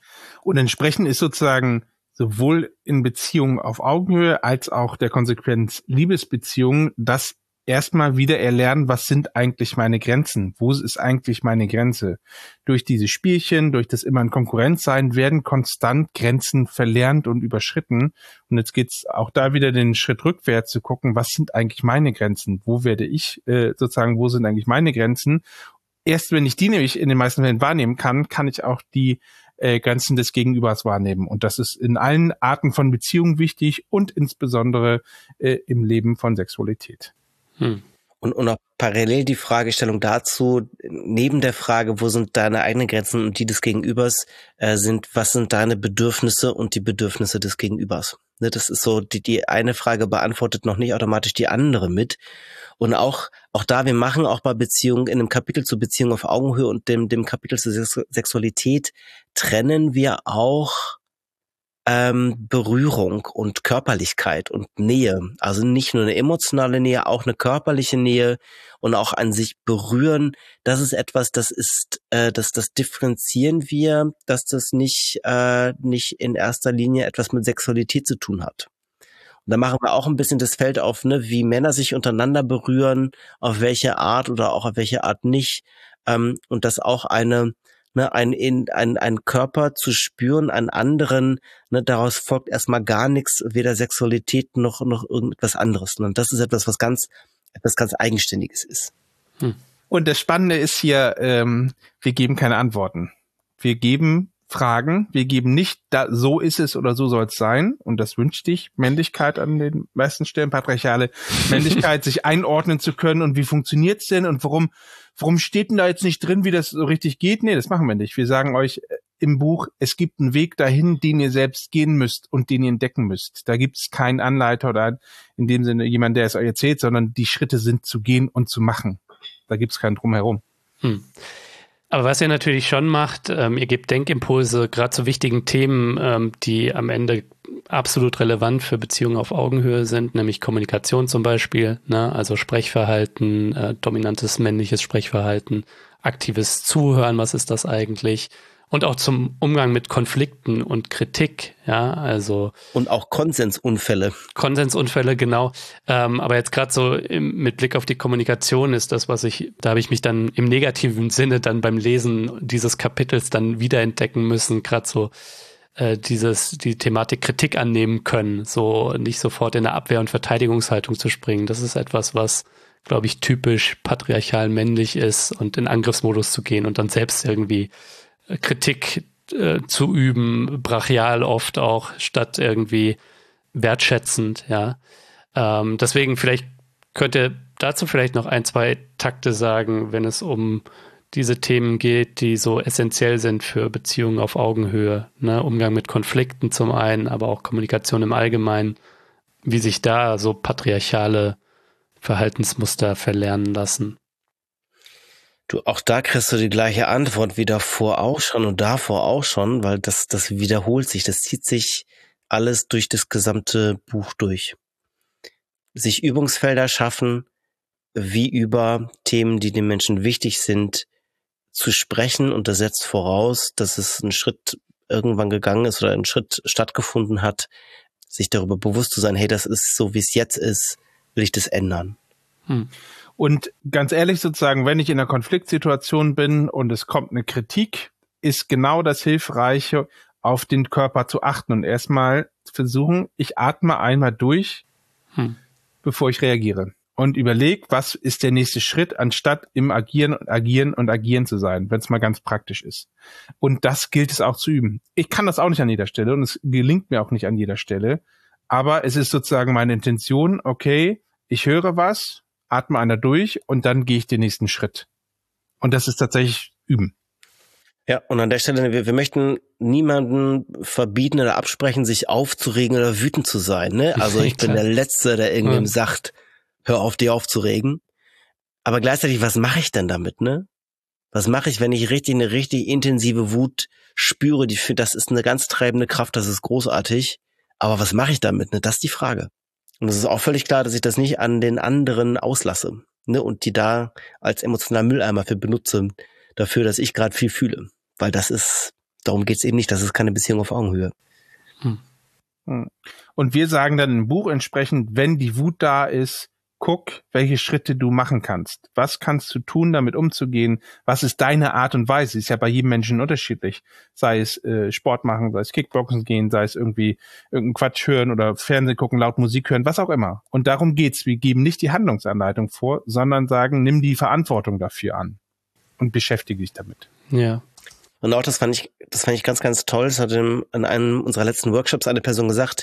Und entsprechend ist sozusagen sowohl in Beziehungen auf Augenhöhe als auch der Konsequenz Liebesbeziehungen das erstmal wieder erlernen, was sind eigentlich meine Grenzen? Wo ist eigentlich meine Grenze? Durch diese Spielchen, durch das immer in Konkurrenz sein, werden konstant Grenzen verlernt und überschritten. Und jetzt geht's auch da wieder den Schritt rückwärts zu gucken, was sind eigentlich meine Grenzen? Wo werde ich äh, sozusagen, wo sind eigentlich meine Grenzen? Erst wenn ich die nämlich in den meisten Fällen wahrnehmen kann, kann ich auch die äh, Grenzen des Gegenübers wahrnehmen. Und das ist in allen Arten von Beziehungen wichtig und insbesondere äh, im Leben von Sexualität. Hm. Und, und auch parallel die Fragestellung dazu, neben der Frage, wo sind deine eigenen Grenzen und die des Gegenübers, äh, sind, was sind deine Bedürfnisse und die Bedürfnisse des Gegenübers? Ne, das ist so, die, die eine Frage beantwortet noch nicht automatisch die andere mit. Und auch, auch da, wir machen auch bei Beziehungen, in einem Kapitel zu Beziehungen auf Augenhöhe und dem, dem Kapitel zur Sex- Sexualität trennen wir auch Ähm, Berührung und Körperlichkeit und Nähe. Also nicht nur eine emotionale Nähe, auch eine körperliche Nähe und auch an sich berühren. Das ist etwas, das ist, äh, das, das differenzieren wir, dass das nicht, äh, nicht in erster Linie etwas mit Sexualität zu tun hat. Und da machen wir auch ein bisschen das Feld auf, ne, wie Männer sich untereinander berühren, auf welche Art oder auch auf welche Art nicht. Ähm, und das auch eine Ne, ein, in, ein, ein Körper zu spüren, einen anderen, ne, daraus folgt erstmal gar nichts, weder Sexualität noch, noch irgendetwas anderes. Und das ist etwas, was ganz, etwas ganz Eigenständiges ist. Hm. Und das Spannende ist hier, ähm, wir geben keine Antworten. Wir geben Fragen, wir geben nicht, da, so ist es oder so soll es sein. Und das wünscht dich Männlichkeit an den meisten Stellen, patriarchale Männlichkeit, sich einordnen zu können. Und wie funktioniert's denn und warum Warum steht denn da jetzt nicht drin, wie das so richtig geht? Nee, das machen wir nicht. Wir sagen euch im Buch, es gibt einen Weg dahin, den ihr selbst gehen müsst und den ihr entdecken müsst. Da gibt es keinen Anleiter oder in dem Sinne jemand, der es euch erzählt, sondern die Schritte sind zu gehen und zu machen. Da gibt es keinen Drumherum. Hm. Aber was ihr natürlich schon macht, ähm, ihr gebt Denkimpulse, gerade zu wichtigen Themen, ähm, die am Ende absolut relevant für Beziehungen auf Augenhöhe sind, nämlich Kommunikation zum Beispiel, ne? Also Sprechverhalten, äh, dominantes männliches Sprechverhalten, aktives Zuhören, was ist das eigentlich? Und auch zum Umgang mit Konflikten und Kritik, ja, also. Und auch Konsensunfälle. Konsensunfälle, genau. Ähm, aber jetzt gerade so im, mit Blick auf die Kommunikation ist das, was ich, da habe ich mich dann im negativen Sinne dann beim Lesen dieses Kapitels dann wiederentdecken müssen, gerade so äh, dieses, die Thematik Kritik annehmen können, so nicht sofort in eine Abwehr- und Verteidigungshaltung zu springen. Das ist etwas, was, glaube ich, typisch patriarchal männlich ist und in Angriffsmodus zu gehen und dann selbst irgendwie Kritik äh, zu üben, brachial oft auch, statt irgendwie wertschätzend, ja. Ähm, deswegen vielleicht könnt ihr dazu vielleicht noch ein, zwei Takte sagen, wenn es um diese Themen geht, die so essentiell sind für Beziehungen auf Augenhöhe, ne? Umgang mit Konflikten zum einen, aber auch Kommunikation im Allgemeinen, wie sich da so patriarchale Verhaltensmuster verlernen lassen. Du, auch da kriegst du die gleiche Antwort wie davor auch schon und davor auch schon, weil das, das wiederholt sich, das zieht sich alles durch das gesamte Buch durch. Sich Übungsfelder schaffen, wie über Themen, die den Menschen wichtig sind, zu sprechen, und das setzt voraus, dass es ein Schritt irgendwann gegangen ist oder ein Schritt stattgefunden hat, sich darüber bewusst zu sein, hey, das ist so, wie es jetzt ist, will ich das ändern. Hm. Und ganz ehrlich sozusagen, wenn ich in einer Konfliktsituation bin und es kommt eine Kritik, ist genau das Hilfreiche, auf den Körper zu achten und erstmal versuchen, ich atme einmal durch, hm. bevor ich reagiere. Und überleg, was ist der nächste Schritt, anstatt im Agieren und Agieren und Agieren zu sein, wenn es mal ganz praktisch ist. Und das gilt es auch zu üben. Ich kann das auch nicht an jeder Stelle und es gelingt mir auch nicht an jeder Stelle. Aber es ist sozusagen meine Intention, okay, ich höre was, atme einer durch und dann gehe ich den nächsten Schritt. Und das ist tatsächlich üben. Ja, und an der Stelle, wir, wir möchten niemanden verbieten oder absprechen, sich aufzuregen oder wütend zu sein. Ne? Also ich bin der Letzte, der irgendwem ja. sagt, hör auf, dich aufzuregen. Aber gleichzeitig, was mache ich denn damit, ne? Was mache ich, wenn ich richtig eine richtig intensive Wut spüre? Die, das ist eine ganz treibende Kraft, das ist großartig. Aber was mache ich damit, ne? Das ist die Frage. Und es ist auch völlig klar, dass ich das nicht an den anderen auslasse, ne? Und die da als emotionaler Mülleimer für benutze, dafür, dass ich gerade viel fühle. Weil das ist, darum geht's eben nicht, das ist keine Beziehung auf Augenhöhe. Hm. Und wir sagen dann im Buch entsprechend, wenn die Wut da ist, guck, welche Schritte du machen kannst. Was kannst du tun, damit umzugehen? Was ist deine Art und Weise? Ist ja bei jedem Menschen unterschiedlich. Sei es äh, Sport machen, sei es Kickboxen gehen, sei es irgendwie irgendeinen Quatsch hören oder Fernsehen gucken, laut Musik hören, was auch immer. Und darum geht's. Wir geben nicht die Handlungsanleitung vor, sondern sagen, nimm die Verantwortung dafür an und beschäftige dich damit. Ja. Und auch das fand ich, das fand ich ganz, ganz toll. Das hat in, in einem unserer letzten Workshops eine Person gesagt,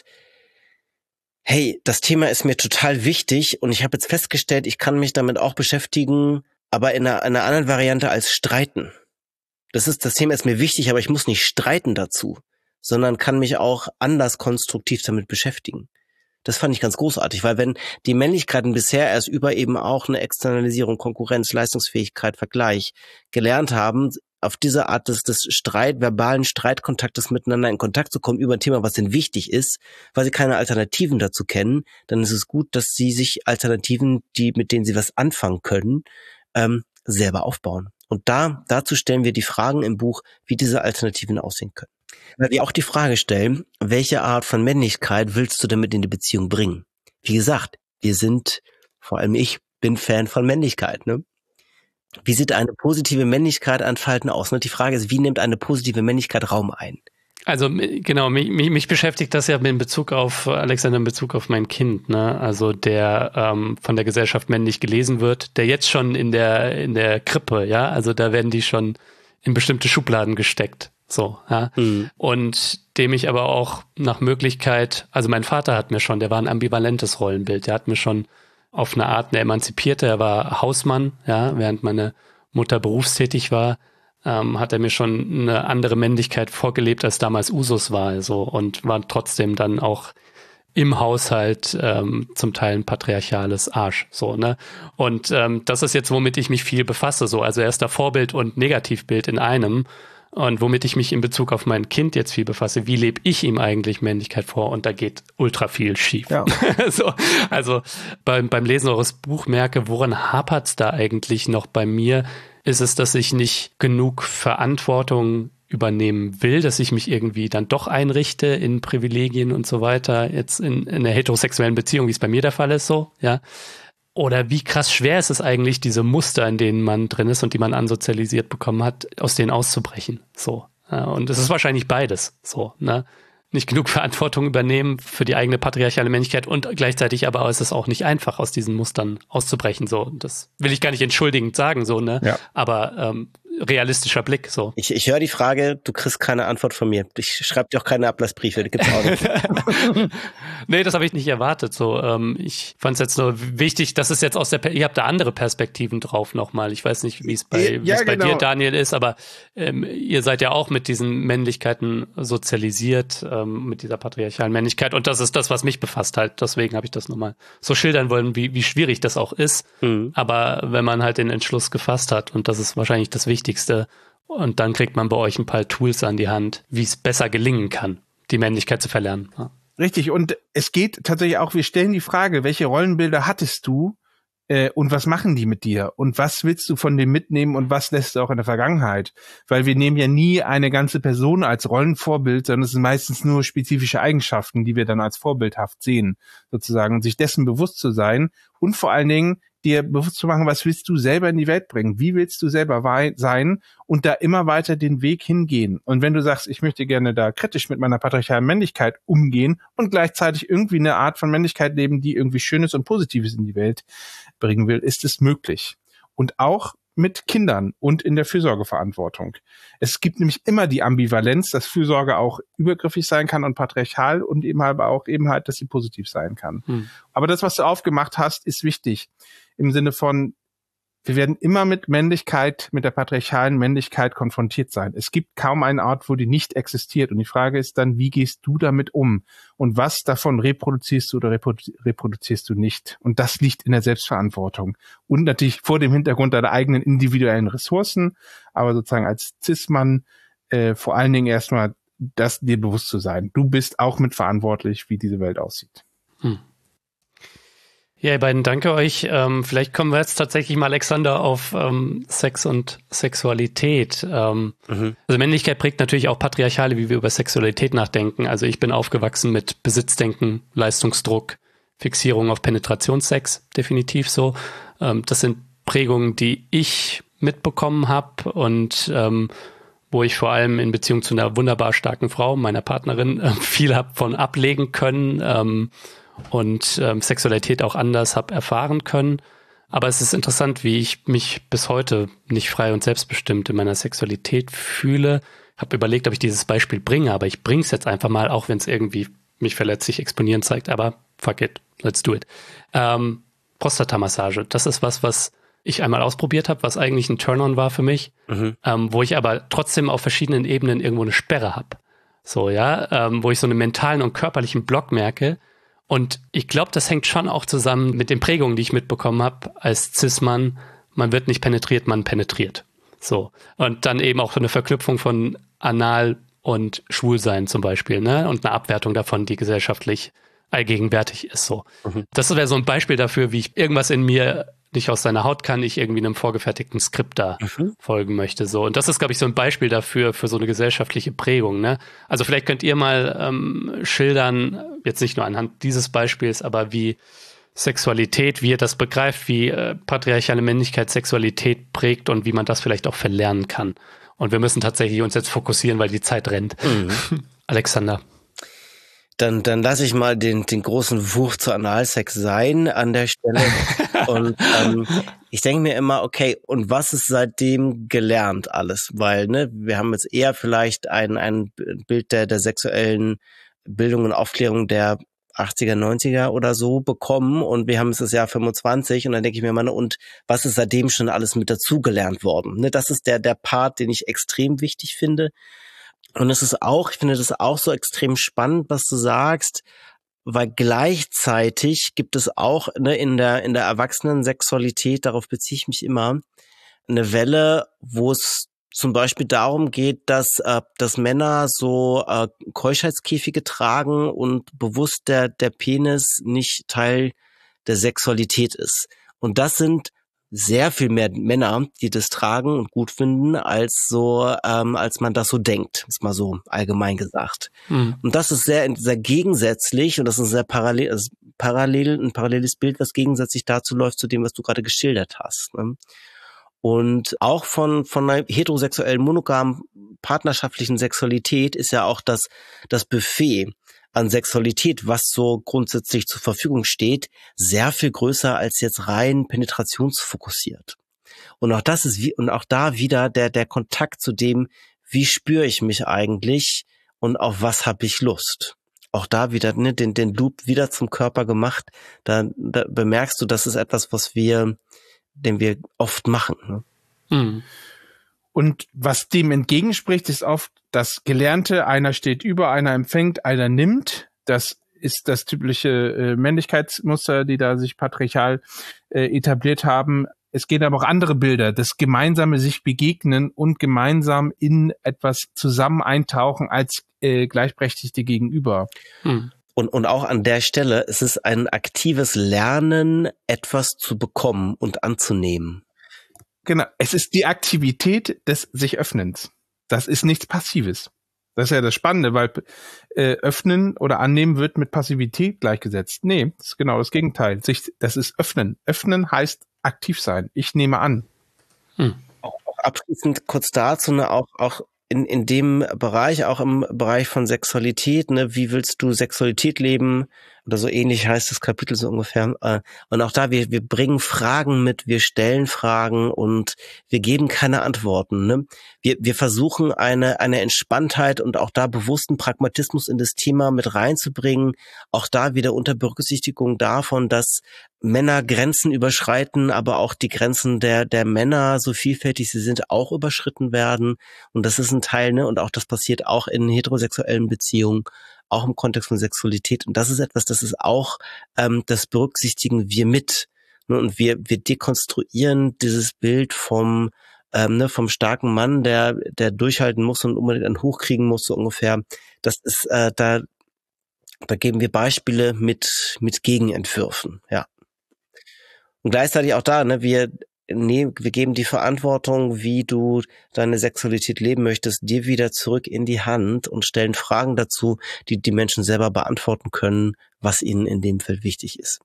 hey, das Thema ist mir total wichtig und ich habe jetzt festgestellt, ich kann mich damit auch beschäftigen, aber in einer, einer anderen Variante als streiten. Das ist, das Thema ist mir wichtig, aber ich muss nicht streiten dazu, sondern kann mich auch anders konstruktiv damit beschäftigen. Das fand ich ganz großartig, weil wenn die Männlichkeiten bisher erst über eben auch eine Externalisierung, Konkurrenz, Leistungsfähigkeit, Vergleich gelernt haben, auf diese Art des, des Streit, verbalen Streitkontaktes miteinander in Kontakt zu kommen über ein Thema, was ihnen wichtig ist, weil sie keine Alternativen dazu kennen, dann ist es gut, dass sie sich Alternativen, die mit denen sie was anfangen können, ähm, selber aufbauen. Und da dazu stellen wir die Fragen im Buch, wie diese Alternativen aussehen können. Weil wir auch die Frage stellen, welche Art von Männlichkeit willst du damit in die Beziehung bringen? Wie gesagt, wir sind, vor allem ich, bin Fan von Männlichkeit, ne? Wie sieht eine positive Männlichkeit entfalten aus? Und die Frage ist, wie nimmt eine positive Männlichkeit Raum ein? Also genau, mich, mich beschäftigt das ja in Bezug auf, Alexander, in Bezug auf mein Kind, ne? Also der ähm, von der Gesellschaft männlich gelesen wird, der jetzt schon in der in der Krippe, ja, also da werden die schon in bestimmte Schubladen gesteckt, so, ja. Mhm. Und dem ich aber auch nach Möglichkeit, also mein Vater hat mir schon, der war ein ambivalentes Rollenbild, der hat mir schon auf eine Art eine emanzipierte, er war Hausmann, ja, während meine Mutter berufstätig war, ähm, hat er mir schon eine andere Männlichkeit vorgelebt, als damals Usus war, also, und war trotzdem dann auch im Haushalt ähm, zum Teil ein patriarchales Arsch, so, ne? Und ähm, das ist jetzt, womit ich mich viel befasse, so, also erster Vorbild und Negativbild in einem. Und womit ich mich in Bezug auf mein Kind jetzt viel befasse, wie lebe ich ihm eigentlich Männlichkeit vor? Und da geht ultra viel schief. Ja. so, also beim, beim Lesen eures Buch merke, woran hapert's da eigentlich noch bei mir? Ist es, dass ich nicht genug Verantwortung übernehmen will, dass ich mich irgendwie dann doch einrichte in Privilegien und so weiter, jetzt in, in einer heterosexuellen Beziehung, wie es bei mir der Fall ist, so, ja? Oder wie krass schwer ist es eigentlich, diese Muster, in denen man drin ist und die man ansozialisiert bekommen hat, aus denen auszubrechen. So. Ja, und es ist wahrscheinlich beides. So, ne? Nicht genug Verantwortung übernehmen für die eigene patriarchale Männlichkeit und gleichzeitig aber ist es auch nicht einfach, aus diesen Mustern auszubrechen. So, das will ich gar nicht entschuldigend sagen, so, ne? Ja. Aber ähm, realistischer Blick. So. Ich, ich höre die Frage, du kriegst keine Antwort von mir. Ich schreibe dir auch keine Ablassbriefe, die gibt's auch nicht. Nee, das habe ich nicht erwartet. So, ähm, ich fand es jetzt nur wichtig, dass es jetzt aus der, per- ihr habt da andere Perspektiven drauf nochmal. Ich weiß nicht, wie es bei, Ja, wie es bei genau. dir, Daniel, ist, aber ähm, ihr seid ja auch mit diesen Männlichkeiten sozialisiert, ähm, mit dieser patriarchalen Männlichkeit. Und das ist das, was mich befasst halt. Deswegen habe ich das nochmal so schildern wollen, wie, wie schwierig das auch ist. Mhm. Aber wenn man halt den Entschluss gefasst hat, und das ist wahrscheinlich das Wichtigste, und dann kriegt man bei euch ein paar Tools an die Hand, wie es besser gelingen kann, die Männlichkeit zu verlernen. Ja. Richtig, und es geht tatsächlich auch, wir stellen die Frage, welche Rollenbilder hattest du äh, und was machen die mit dir? Und was willst du von dem mitnehmen und was lässt du auch in der Vergangenheit? Weil wir nehmen ja nie eine ganze Person als Rollenvorbild, sondern es sind meistens nur spezifische Eigenschaften, die wir dann als vorbildhaft sehen, sozusagen. Und sich dessen bewusst zu sein und vor allen Dingen dir bewusst zu machen, was willst du selber in die Welt bringen? Wie willst du selber wei- sein? Und da immer weiter den Weg hingehen. Und wenn du sagst, ich möchte gerne da kritisch mit meiner patriarchalen Männlichkeit umgehen und gleichzeitig irgendwie eine Art von Männlichkeit leben, die irgendwie Schönes und Positives in die Welt bringen will, ist es möglich. Und auch mit Kindern und in der Fürsorgeverantwortung. Es gibt nämlich immer die Ambivalenz, dass Fürsorge auch übergriffig sein kann und patriarchal und eben halt auch eben halt, dass sie positiv sein kann. Hm. Aber das, was du aufgemacht hast, ist wichtig. Im Sinne von, wir werden immer mit Männlichkeit, mit der patriarchalen Männlichkeit konfrontiert sein. Es gibt kaum einen Ort, wo die nicht existiert. Und die Frage ist dann, wie gehst du damit um? Und was davon reproduzierst du oder reprodu- reproduzierst du nicht? Und das liegt in der Selbstverantwortung. Und natürlich vor dem Hintergrund deiner eigenen individuellen Ressourcen, aber sozusagen als Cis-Mann äh, vor allen Dingen erstmal das dir bewusst zu sein. Du bist auch mitverantwortlich, wie diese Welt aussieht. Hm. Ja, ihr beiden, danke euch. Ähm, vielleicht kommen wir jetzt tatsächlich mal, Alexander, auf ähm, Sex und Sexualität. Ähm, mhm. Also Männlichkeit prägt natürlich auch Patriarchale, wie wir über Sexualität nachdenken. Also ich bin aufgewachsen mit Besitzdenken, Leistungsdruck, Fixierung auf Penetrationssex, definitiv so. Ähm, das sind Prägungen, die ich mitbekommen habe und ähm, wo ich vor allem in Beziehung zu einer wunderbar starken Frau, meiner Partnerin, äh, viel habe von ablegen können. Ähm, und ähm, Sexualität auch anders habe erfahren können. Aber es ist interessant, wie ich mich bis heute nicht frei und selbstbestimmt in meiner Sexualität fühle. Ich habe überlegt, ob ich dieses Beispiel bringe, aber ich bringe es jetzt einfach mal, auch wenn es irgendwie mich verletzlich exponieren zeigt. Aber fuck it, let's do it. Ähm, Prostatamassage, das ist was, was ich einmal ausprobiert habe, was eigentlich ein Turn-on war für mich, mhm. ähm, wo ich aber trotzdem auf verschiedenen Ebenen irgendwo eine Sperre habe. So, ja, ähm, wo ich so einen mentalen und körperlichen Block merke. Und ich glaube, das hängt schon auch zusammen mit den Prägungen, die ich mitbekommen habe als Cis-Mann. Man wird nicht penetriert, man penetriert. So. Und dann eben auch so eine Verknüpfung von Anal und Schwulsein zum Beispiel, ne? Und eine Abwertung davon, die gesellschaftlich allgegenwärtig ist. So. Mhm. Das wäre so ein Beispiel dafür, wie ich irgendwas in mir nicht aus seiner Haut kann, ich irgendwie einem vorgefertigten Skript da mhm. folgen möchte. So. Und das ist, glaube ich, so ein Beispiel dafür, für so eine gesellschaftliche Prägung. Ne? Also vielleicht könnt ihr mal ähm, schildern, jetzt nicht nur anhand dieses Beispiels, aber wie Sexualität, wie ihr das begreift, wie äh, patriarchale Männlichkeit Sexualität prägt und wie man das vielleicht auch verlernen kann. Und wir müssen tatsächlich uns jetzt fokussieren, weil die Zeit rennt. Mhm. Alexander. Dann, dann lasse ich mal den, den großen Wurf zu Analsex sein an der Stelle. Und ähm, ich denke mir immer, okay, und was ist seitdem gelernt alles? Weil, ne, wir haben jetzt eher vielleicht ein, ein Bild der, der sexuellen Bildung und Aufklärung der achtziger, neunziger oder so bekommen und wir haben es das Jahr fünfundzwanzig und dann denke ich mir immer, und was ist seitdem schon alles mit dazugelernt worden? Ne, das ist der, der Part, den ich extrem wichtig finde. Und es ist auch, ich finde das auch so extrem spannend, was du sagst, weil gleichzeitig gibt es auch ne, in der in der Erwachsenen-Sexualität, darauf beziehe ich mich immer, eine Welle, wo es zum Beispiel darum geht, dass äh, dass Männer so äh, Keuschheitskäfige tragen und bewusst der der Penis nicht Teil der Sexualität ist. Und das sind sehr viel mehr Männer, die das tragen und gut finden, als so, ähm, als man das so denkt, ist mal so allgemein gesagt. Mhm. Und das ist sehr, sehr gegensätzlich und das ist ein sehr parallel, also parallel, ein paralleles Bild, was gegensätzlich dazu läuft, zu dem, was du gerade geschildert hast. Ne? Und auch von, von einer heterosexuellen, monogamen, partnerschaftlichen Sexualität ist ja auch das, das Buffet an Sexualität, was so grundsätzlich zur Verfügung steht, sehr viel größer als jetzt rein penetrationsfokussiert. Und auch das ist wie, und auch da wieder der, der Kontakt zu dem, wie spüre ich mich eigentlich und auf was habe ich Lust. Auch da wieder, ne, den, den Loop wieder zum Körper gemacht. Da, da bemerkst du, das ist etwas, was wir, den wir oft machen. Ne? Mhm. Und was dem entgegenspricht, ist oft das Gelernte, einer steht über, einer empfängt, einer nimmt. Das ist das typische äh, Männlichkeitsmuster, die da sich patriarchal äh, etabliert haben. Es gehen aber auch andere Bilder, das gemeinsame sich begegnen und gemeinsam in etwas zusammen eintauchen als äh, gleichberechtigte Gegenüber. Hm. Und, und auch an der Stelle ist es ein aktives Lernen, etwas zu bekommen und anzunehmen. Genau, es ist die Aktivität des sich Öffnens. Das ist nichts Passives. Das ist ja das Spannende, weil äh, Öffnen oder Annehmen wird mit Passivität gleichgesetzt. Nee, das ist genau das Gegenteil. Sich, das ist Öffnen. Öffnen heißt aktiv sein. Ich nehme an. Hm. Auch, auch abschließend kurz dazu, ne, auch, auch in, in dem Bereich, auch im Bereich von Sexualität, ne, wie willst du Sexualität leben? Oder so ähnlich heißt das Kapitel so ungefähr. Und auch da, wir, wir bringen Fragen mit, wir stellen Fragen und wir geben keine Antworten. Ne? Wir, wir versuchen eine, eine Entspanntheit und auch da bewussten Pragmatismus in das Thema mit reinzubringen. Auch da wieder unter Berücksichtigung davon, dass Männer Grenzen überschreiten, aber auch die Grenzen der, der Männer, so vielfältig sie sind, auch überschritten werden. Und das ist ein Teil, ne, und auch das passiert auch in heterosexuellen Beziehungen, auch im Kontext von Sexualität. Und das ist etwas, das ist auch, ähm, das berücksichtigen wir mit. Und wir, wir dekonstruieren dieses Bild vom, ähm, ne, vom starken Mann, der, der durchhalten muss und unbedingt einen hochkriegen muss, so ungefähr. Das ist, äh, da, da geben wir Beispiele mit, mit Gegenentwürfen, ja. Und gleichzeitig auch da, ne, wir, nee, wir geben die Verantwortung, wie du deine Sexualität leben möchtest, dir wieder zurück in die Hand und stellen Fragen dazu, die die Menschen selber beantworten können, was ihnen in dem Feld wichtig ist.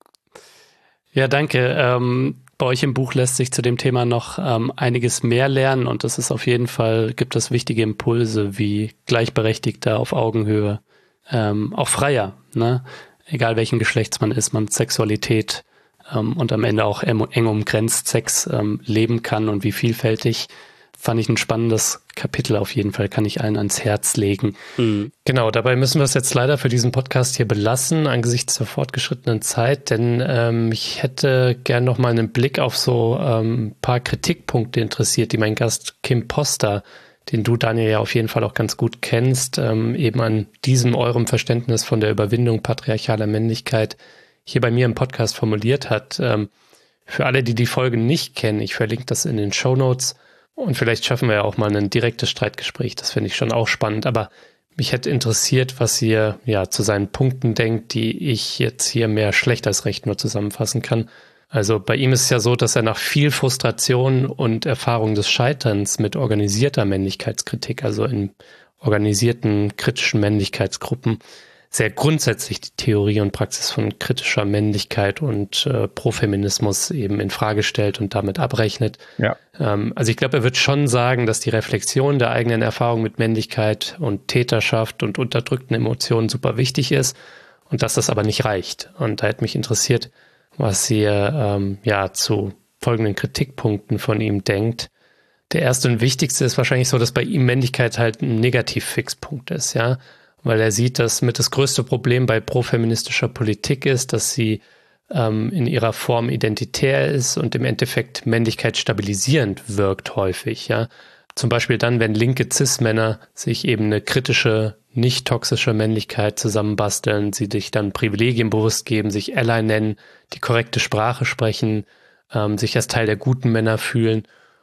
Ja, danke. Ähm, bei euch im Buch lässt sich zu dem Thema noch ähm, einiges mehr lernen und das ist auf jeden Fall, gibt es wichtige Impulse wie Gleichberechtigter auf Augenhöhe, ähm, auch freier, ne? Egal welchen Geschlechts man ist, man Sexualität ähm, und am Ende auch eng umgrenzt Sex ähm, leben kann und wie vielfältig, fand ich ein spannendes Kapitel auf jeden Fall, kann ich allen ans Herz legen. Mhm. Genau, dabei müssen wir es jetzt leider für diesen Podcast hier belassen, angesichts der fortgeschrittenen Zeit, denn ähm, ich hätte gern noch mal einen Blick auf so ein ähm, paar Kritikpunkte interessiert, die mein Gast Kim Poster, den du, Daniel, ja auf jeden Fall auch ganz gut kennst, ähm, eben an diesem eurem Verständnis von der Überwindung patriarchaler Männlichkeit hier bei mir im Podcast formuliert hat. Ähm, für alle, die die Folge nicht kennen, ich verlinke das in den Shownotes und vielleicht schaffen wir ja auch mal ein direktes Streitgespräch, das finde ich schon auch spannend, aber mich hätte interessiert, was ihr ja zu seinen Punkten denkt, die ich jetzt hier mehr schlecht als recht nur zusammenfassen kann. Also bei ihm ist es ja so, dass er nach viel Frustration und Erfahrung des Scheiterns mit organisierter Männlichkeitskritik, also in organisierten kritischen Männlichkeitsgruppen, sehr grundsätzlich die Theorie und Praxis von kritischer Männlichkeit und äh, Profeminismus eben in Frage stellt und damit abrechnet. Ja. Ähm, also ich glaube, er wird schon sagen, dass die Reflexion der eigenen Erfahrung mit Männlichkeit und Täterschaft und unterdrückten Emotionen super wichtig ist und dass das aber nicht reicht. Und da hätte mich interessiert, was ihr ähm, ja zu folgenden Kritikpunkten von ihm denkt. Der erste und wichtigste ist wahrscheinlich so, dass bei ihm Männlichkeit halt ein Negativfixpunkt ist, ja, weil er sieht, dass mit das größte Problem bei profeministischer Politik ist, dass sie ähm, in ihrer Form identitär ist und im Endeffekt Männlichkeit stabilisierend wirkt häufig, ja. Zum Beispiel dann, wenn linke Cis-Männer sich eben eine kritische, nicht toxische Männlichkeit zusammenbasteln, sie sich dann Privilegien bewusst geben, sich Ally nennen, die korrekte Sprache sprechen, ähm, sich als Teil der guten Männer fühlen.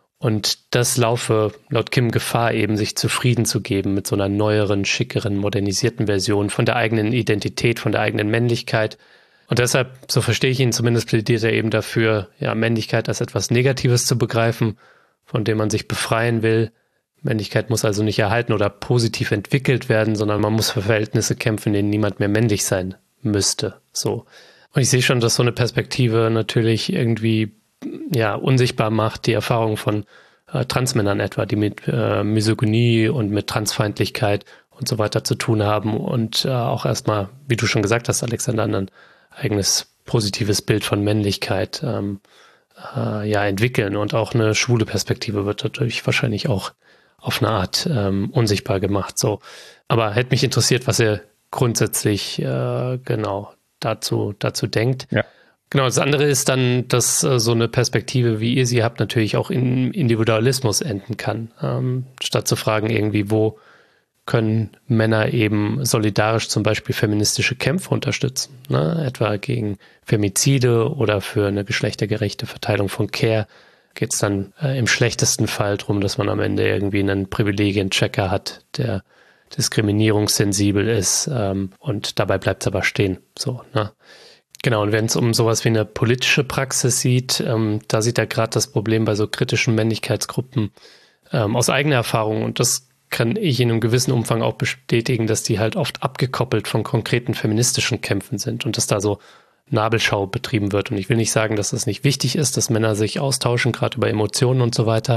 Und das laufe laut Kim Gefahr eben, sich zufrieden zu geben mit so einer neueren, schickeren, modernisierten Version von der eigenen Identität, von der eigenen Männlichkeit. Und deshalb, so verstehe ich ihn zumindest, plädiert er eben dafür, ja, Männlichkeit als etwas Negatives zu begreifen, von dem man sich befreien will. Männlichkeit muss also nicht erhalten oder positiv entwickelt werden, sondern man muss für Verhältnisse kämpfen, in denen niemand mehr männlich sein müsste. So. Und ich sehe schon, dass so eine Perspektive natürlich irgendwie ja unsichtbar macht, die Erfahrung von äh, Transmännern etwa, die mit äh, Misogynie und mit Transfeindlichkeit und so weiter zu tun haben und äh, auch erstmal, wie du schon gesagt hast, Alexander, ein eigenes positives Bild von Männlichkeit ähm, äh, ja entwickeln. Und auch eine schwule Perspektive wird dadurch wahrscheinlich auch auf eine Art ähm, unsichtbar gemacht. So, aber hätte mich interessiert, was ihr grundsätzlich äh, genau dazu dazu denkt. Ja. Genau, das andere ist dann, dass äh, so eine Perspektive, wie ihr sie habt, natürlich auch in Individualismus enden kann. Ähm, statt zu fragen irgendwie, wo können Männer eben solidarisch zum Beispiel feministische Kämpfe unterstützen, ne? Etwa gegen Femizide oder für eine geschlechtergerechte Verteilung von Care. Geht es dann äh, im schlechtesten Fall darum, dass man am Ende irgendwie einen Privilegienchecker hat, der diskriminierungssensibel ist, ähm, und dabei bleibt es aber stehen. So, ne? Genau, und wenn es um sowas wie eine politische Praxis sieht, ähm, da sieht er gerade das Problem bei so kritischen Männlichkeitsgruppen ähm, aus eigener Erfahrung, und das kann ich in einem gewissen Umfang auch bestätigen, dass die halt oft abgekoppelt von konkreten feministischen Kämpfen sind und dass da so Nabelschau betrieben wird. Und ich will nicht sagen, dass das nicht wichtig ist, dass Männer sich austauschen, gerade über Emotionen und so weiter,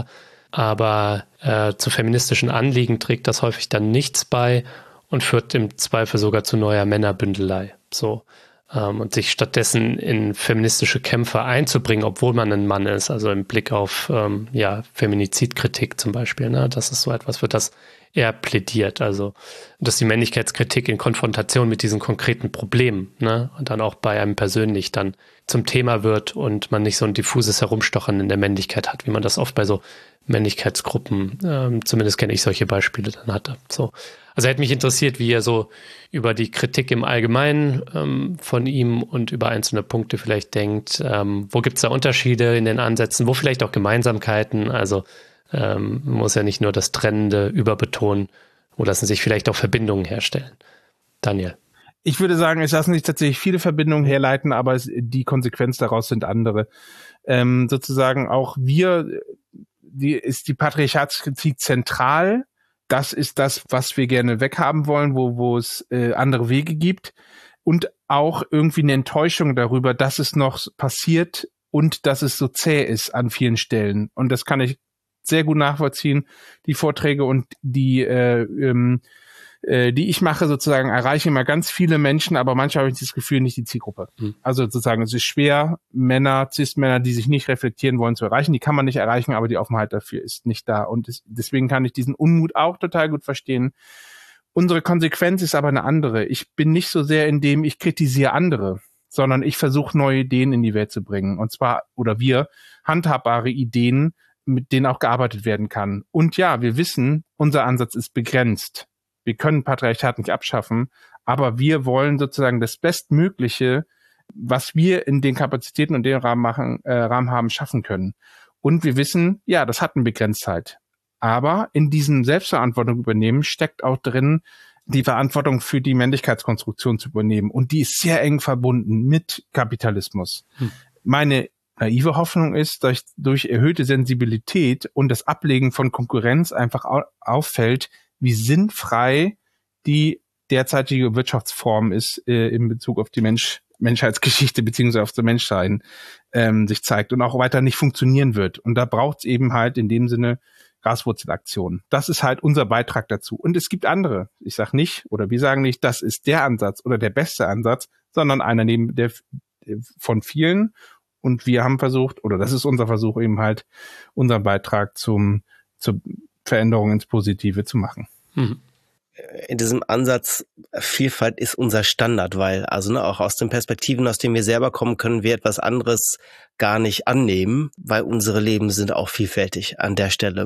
aber äh, zu feministischen Anliegen trägt das häufig dann nichts bei und führt im Zweifel sogar zu neuer Männerbündelei. So. Ähm, und sich stattdessen in feministische Kämpfe einzubringen, obwohl man ein Mann ist, also im Blick auf ähm, ja, Feminizidkritik zum Beispiel, ne? Das ist so etwas, für das er plädiert, also dass die Männlichkeitskritik in Konfrontation mit diesen konkreten Problemen, ne, und dann auch bei einem persönlich dann zum Thema wird und man nicht so ein diffuses Herumstochern in der Männlichkeit hat, wie man das oft bei so Männlichkeitsgruppen, ähm, zumindest kenne ich solche Beispiele, dann hatte. So. Also hätte mich interessiert, wie er so über die Kritik im Allgemeinen ähm, von ihm und über einzelne Punkte vielleicht denkt. Ähm, wo gibt es da Unterschiede in den Ansätzen, wo vielleicht auch Gemeinsamkeiten, also ähm, man muss ja nicht nur das Trennende überbetonen, wo lassen sich vielleicht auch Verbindungen herstellen. Daniel. Ich würde sagen, es lassen sich tatsächlich viele Verbindungen herleiten, aber es, die Konsequenz daraus sind andere. Ähm, sozusagen auch wir, die, ist die Patriarchatskritik zentral. Das ist das, was wir gerne weghaben wollen, wo, wo es äh, andere Wege gibt. Und auch irgendwie eine Enttäuschung darüber, dass es noch passiert und dass es so zäh ist an vielen Stellen. Und das kann ich sehr gut nachvollziehen. Die Vorträge und die äh, ähm, äh, die ich mache, sozusagen erreichen immer ganz viele Menschen, aber manchmal habe ich das Gefühl, nicht die Zielgruppe. Mhm. Also sozusagen, es ist schwer, Männer, Cis-Männer, die sich nicht reflektieren wollen, zu erreichen. Die kann man nicht erreichen, aber die Offenheit dafür ist nicht da. Und das, deswegen kann ich diesen Unmut auch total gut verstehen. Unsere Konsequenz ist aber eine andere. Ich bin nicht so sehr in dem, ich kritisiere andere, sondern ich versuche, neue Ideen in die Welt zu bringen. Und zwar, oder wir, handhabbare Ideen, mit denen auch gearbeitet werden kann. Und ja, wir wissen, unser Ansatz ist begrenzt. Wir können Patriarchat nicht abschaffen, aber wir wollen sozusagen das Bestmögliche, was wir in den Kapazitäten und den Rahmen machen, äh, Rahmen haben, schaffen können. Und wir wissen, ja, das hat eine Begrenztheit. Aber in diesem Selbstverantwortung übernehmen steckt auch drin, die Verantwortung für die Männlichkeitskonstruktion zu übernehmen. Und die ist sehr eng verbunden mit Kapitalismus. Hm. Meine naive Hoffnung ist, dass durch erhöhte Sensibilität und das Ablegen von Konkurrenz einfach au- auffällt, wie sinnfrei die derzeitige Wirtschaftsform ist äh, in Bezug auf die Mensch, Menschheitsgeschichte beziehungsweise auf das Menschsein ähm, sich zeigt und auch weiter nicht funktionieren wird. Und da braucht es eben halt in dem Sinne Graswurzelaktionen. Das ist halt unser Beitrag dazu. Und es gibt andere. Ich sage nicht, oder wir sagen nicht, das ist der Ansatz oder der beste Ansatz, sondern einer neben der von vielen. Und wir haben versucht, oder das ist unser Versuch eben halt, unseren Beitrag zum zur Veränderung ins Positive zu machen. Mhm. In diesem Ansatz, Vielfalt ist unser Standard, weil also ne, auch aus den Perspektiven, aus denen wir selber kommen, können wir etwas anderes gar nicht annehmen, weil unsere Leben sind auch vielfältig an der Stelle.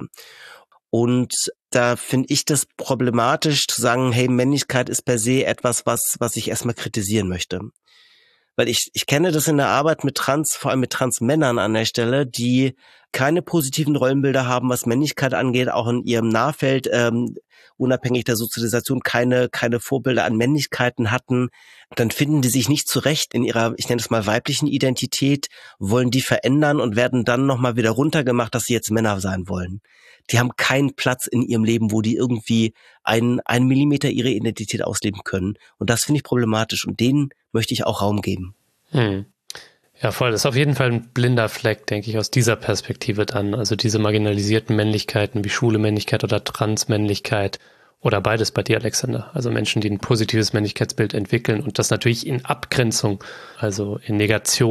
Und da finde ich das problematisch zu sagen, hey, Männlichkeit ist per se etwas, was was ich erstmal kritisieren möchte. Weil ich ich kenne das in der Arbeit mit Trans, vor allem mit Transmännern an der Stelle, die keine positiven Rollenbilder haben, was Männlichkeit angeht, auch in ihrem Nahfeld, ähm, unabhängig der Sozialisation, keine keine Vorbilder an Männlichkeiten hatten. Dann finden die sich nicht zurecht in ihrer, ich nenne es mal, weiblichen Identität, wollen die verändern und werden dann nochmal wieder runtergemacht, dass sie jetzt Männer sein wollen. Die haben keinen Platz in ihrem Leben, wo die irgendwie einen, einen Millimeter ihre Identität ausleben können. Und das finde ich problematisch. Und denen möchte ich auch Raum geben. Hm. Ja, voll. Das ist auf jeden Fall ein blinder Fleck, denke ich, aus dieser Perspektive dann. Also diese marginalisierten Männlichkeiten wie schwule Männlichkeit oder Transmännlichkeit oder beides bei dir, Alexander. Also Menschen, die ein positives Männlichkeitsbild entwickeln und das natürlich in Abgrenzung, also in Negation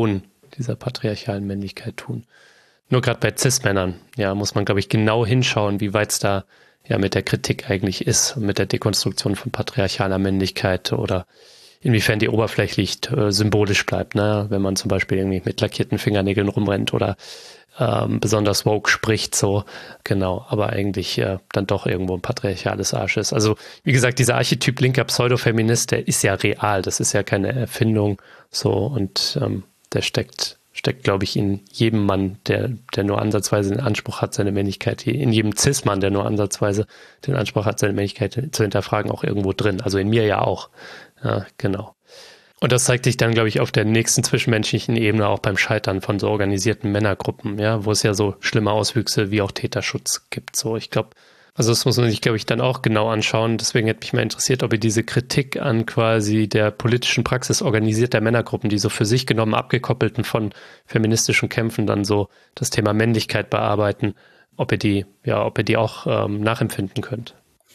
dieser patriarchalen Männlichkeit tun. Nur gerade bei Cis-Männern, ja, muss man, glaube ich, genau hinschauen, wie weit es da ja mit der Kritik eigentlich ist, mit der Dekonstruktion von patriarchaler Männlichkeit oder inwiefern die oberflächlich äh, symbolisch bleibt, ne? Wenn man zum Beispiel irgendwie mit lackierten Fingernägeln rumrennt oder ähm, besonders woke spricht, so, genau, aber eigentlich äh, dann doch irgendwo ein patriarchales Arsch ist. Also, wie gesagt, dieser Archetyp linker Pseudofeminist, der ist ja real, das ist ja keine Erfindung, so, und ähm, der steckt steckt, glaube ich, in jedem Mann, der, der nur ansatzweise den Anspruch hat, seine Männlichkeit, in jedem Cis-Mann, der nur ansatzweise den Anspruch hat, seine Männlichkeit zu hinterfragen, auch irgendwo drin. Also in mir ja auch. Ja, genau. Und das zeigt sich dann, glaube ich, auf der nächsten zwischenmenschlichen Ebene auch beim Scheitern von so organisierten Männergruppen, ja, wo es ja so schlimme Auswüchse wie auch Täterschutz gibt. So, ich glaube, also das muss man sich, glaube ich, dann auch genau anschauen. Deswegen hätte mich mal interessiert, ob ihr diese Kritik an quasi der politischen Praxis organisierter Männergruppen, die so für sich genommen abgekoppelten von feministischen Kämpfen dann so das Thema Männlichkeit bearbeiten, ob ihr die, ja, ob ihr die auch ähm, nachempfinden könnt.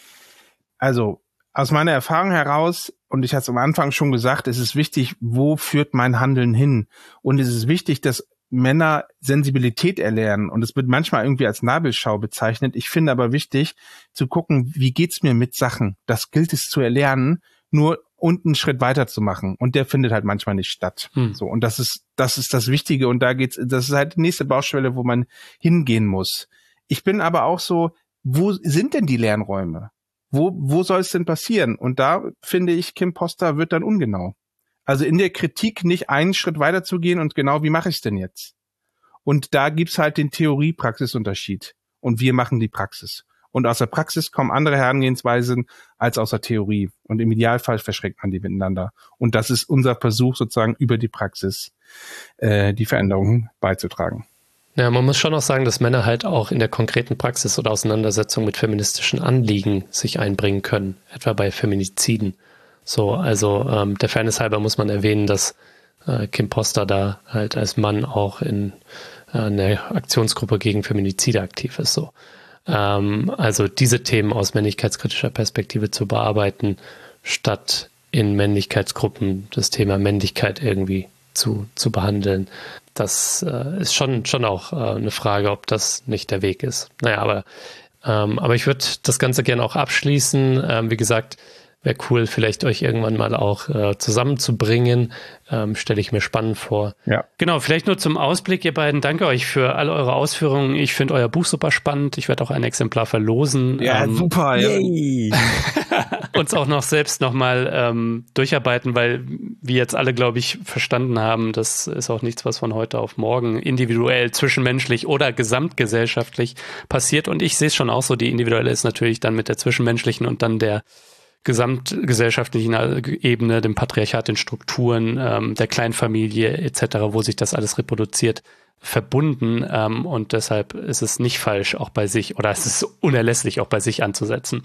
Also aus meiner Erfahrung heraus, und ich hatte es am Anfang schon gesagt, es ist wichtig, wo führt mein Handeln hin? Und es ist wichtig, dass Männer Sensibilität erlernen, und es wird manchmal irgendwie als Nabelschau bezeichnet. Ich finde aber wichtig zu gucken, wie geht's mir mit Sachen? Das gilt es zu erlernen, nur und einen Schritt weiter zu machen, und der findet halt manchmal nicht statt. Hm. So, und das ist das ist das Wichtige, und da geht's, das ist halt die nächste Baustelle, wo man hingehen muss. Ich bin aber auch so, wo sind denn die Lernräume? Wo wo soll es denn passieren? Und da finde ich, Kim Poster wird dann ungenau. Also in der Kritik nicht einen Schritt weiter zu gehen und genau, wie mache ich es denn jetzt? Und da gibt's halt den Theorie-Praxis-Unterschied. Und wir machen die Praxis. Und aus der Praxis kommen andere Herangehensweisen als aus der Theorie. Und im Idealfall verschränkt man die miteinander. Und das ist unser Versuch, sozusagen über die Praxis äh, die Veränderungen beizutragen. Ja, man muss schon auch sagen, dass Männer halt auch in der konkreten Praxis oder Auseinandersetzung mit feministischen Anliegen sich einbringen können. Etwa bei Feminiziden. So, also ähm, der Fairness halber muss man erwähnen, dass äh, Kim Poster da halt als Mann auch in äh, einer Aktionsgruppe gegen Feminizide aktiv ist. So, ähm, also diese Themen aus männlichkeitskritischer Perspektive zu bearbeiten, statt in Männlichkeitsgruppen das Thema Männlichkeit irgendwie zu zu behandeln, das äh, ist schon schon auch äh, eine Frage, ob das nicht der Weg ist. Naja, aber ähm, aber ich würde das Ganze gerne auch abschließen. Ähm, wie gesagt, wäre cool, vielleicht euch irgendwann mal auch äh, zusammenzubringen. Ähm, stelle ich mir spannend vor. Ja. Genau, vielleicht nur zum Ausblick, ihr beiden. Danke euch für alle eure Ausführungen. Ich finde euer Buch super spannend. Ich werde auch ein Exemplar verlosen. Ja, ähm, super. Yay. Uns auch noch selbst nochmal ähm, durcharbeiten, weil wir jetzt alle, glaube ich, verstanden haben, das ist auch nichts, was von heute auf morgen individuell, zwischenmenschlich oder gesamtgesellschaftlich passiert. Und ich sehe es schon auch so, die individuelle ist natürlich dann mit der zwischenmenschlichen und dann der gesamtgesellschaftlichen Ebene, dem Patriarchat, den Strukturen, ähm, der Kleinfamilie et cetera, wo sich das alles reproduziert, verbunden, ähm, und deshalb ist es nicht falsch, auch bei sich, oder es ist unerlässlich, auch bei sich anzusetzen.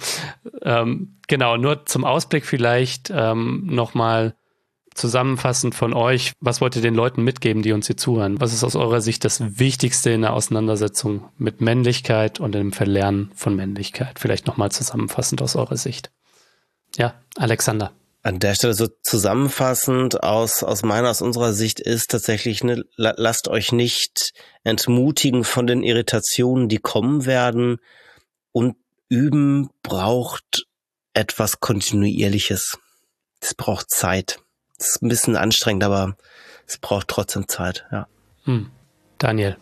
Ähm, genau, nur zum Ausblick vielleicht ähm, nochmal zusammenfassend von euch, was wollt ihr den Leuten mitgeben, die uns hier zuhören? Was ist aus eurer Sicht das Wichtigste in der Auseinandersetzung mit Männlichkeit und im Verlernen von Männlichkeit? Vielleicht nochmal zusammenfassend aus eurer Sicht. Ja, Alexander. An der Stelle so zusammenfassend aus aus meiner, aus unserer Sicht ist tatsächlich, ne, lasst euch nicht entmutigen von den Irritationen, die kommen werden, und üben braucht etwas Kontinuierliches. Es braucht Zeit. Es ist ein bisschen anstrengend, aber es braucht trotzdem Zeit, ja. Hm. Daniel.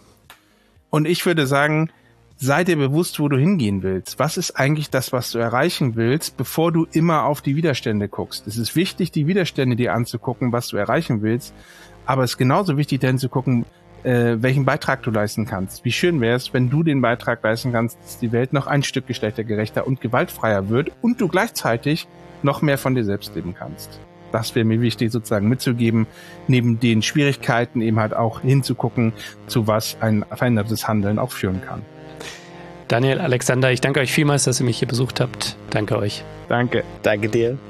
Und ich würde sagen, sei dir bewusst, wo du hingehen willst. Was ist eigentlich das, was du erreichen willst, bevor du immer auf die Widerstände guckst? Es ist wichtig, die Widerstände dir anzugucken, was du erreichen willst, aber es ist genauso wichtig, dann zu gucken, äh, welchen Beitrag du leisten kannst. Wie schön wäre es, wenn du den Beitrag leisten kannst, dass die Welt noch ein Stück geschlechtergerechter und gewaltfreier wird und du gleichzeitig noch mehr von dir selbst leben kannst. Das wäre mir wichtig, sozusagen mitzugeben, neben den Schwierigkeiten eben halt auch hinzugucken, zu was ein verändertes Handeln auch führen kann. Daniel, Alexander, ich danke euch vielmals, dass ihr mich hier besucht habt. Danke euch. Danke. Danke dir.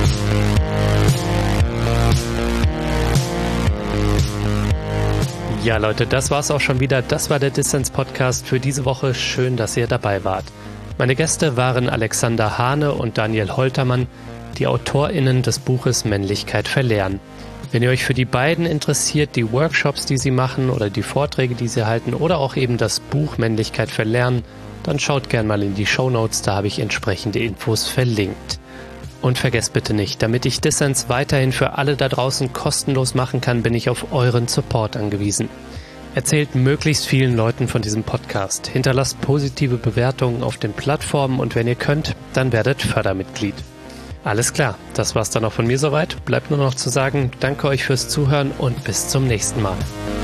Ja, Ja, Leute, das war's auch schon wieder. Das war der Dissens-Podcast für diese Woche. Schön, dass ihr dabei wart. Meine Gäste waren Alexander Hane und Daniel Holtermann, die AutorInnen des Buches Männlichkeit verlernen. Wenn ihr euch für die beiden interessiert, die Workshops, die sie machen oder die Vorträge, die sie halten oder auch eben das Buch Männlichkeit verlernen, dann schaut gerne mal in die Shownotes, da habe ich entsprechende Infos verlinkt. Und vergesst bitte nicht, damit ich Dissens weiterhin für alle da draußen kostenlos machen kann, bin ich auf euren Support angewiesen. Erzählt möglichst vielen Leuten von diesem Podcast, hinterlasst positive Bewertungen auf den Plattformen und wenn ihr könnt, dann werdet Fördermitglied. Alles klar, das war's dann auch von mir soweit. Bleibt nur noch zu sagen, danke euch fürs Zuhören und bis zum nächsten Mal.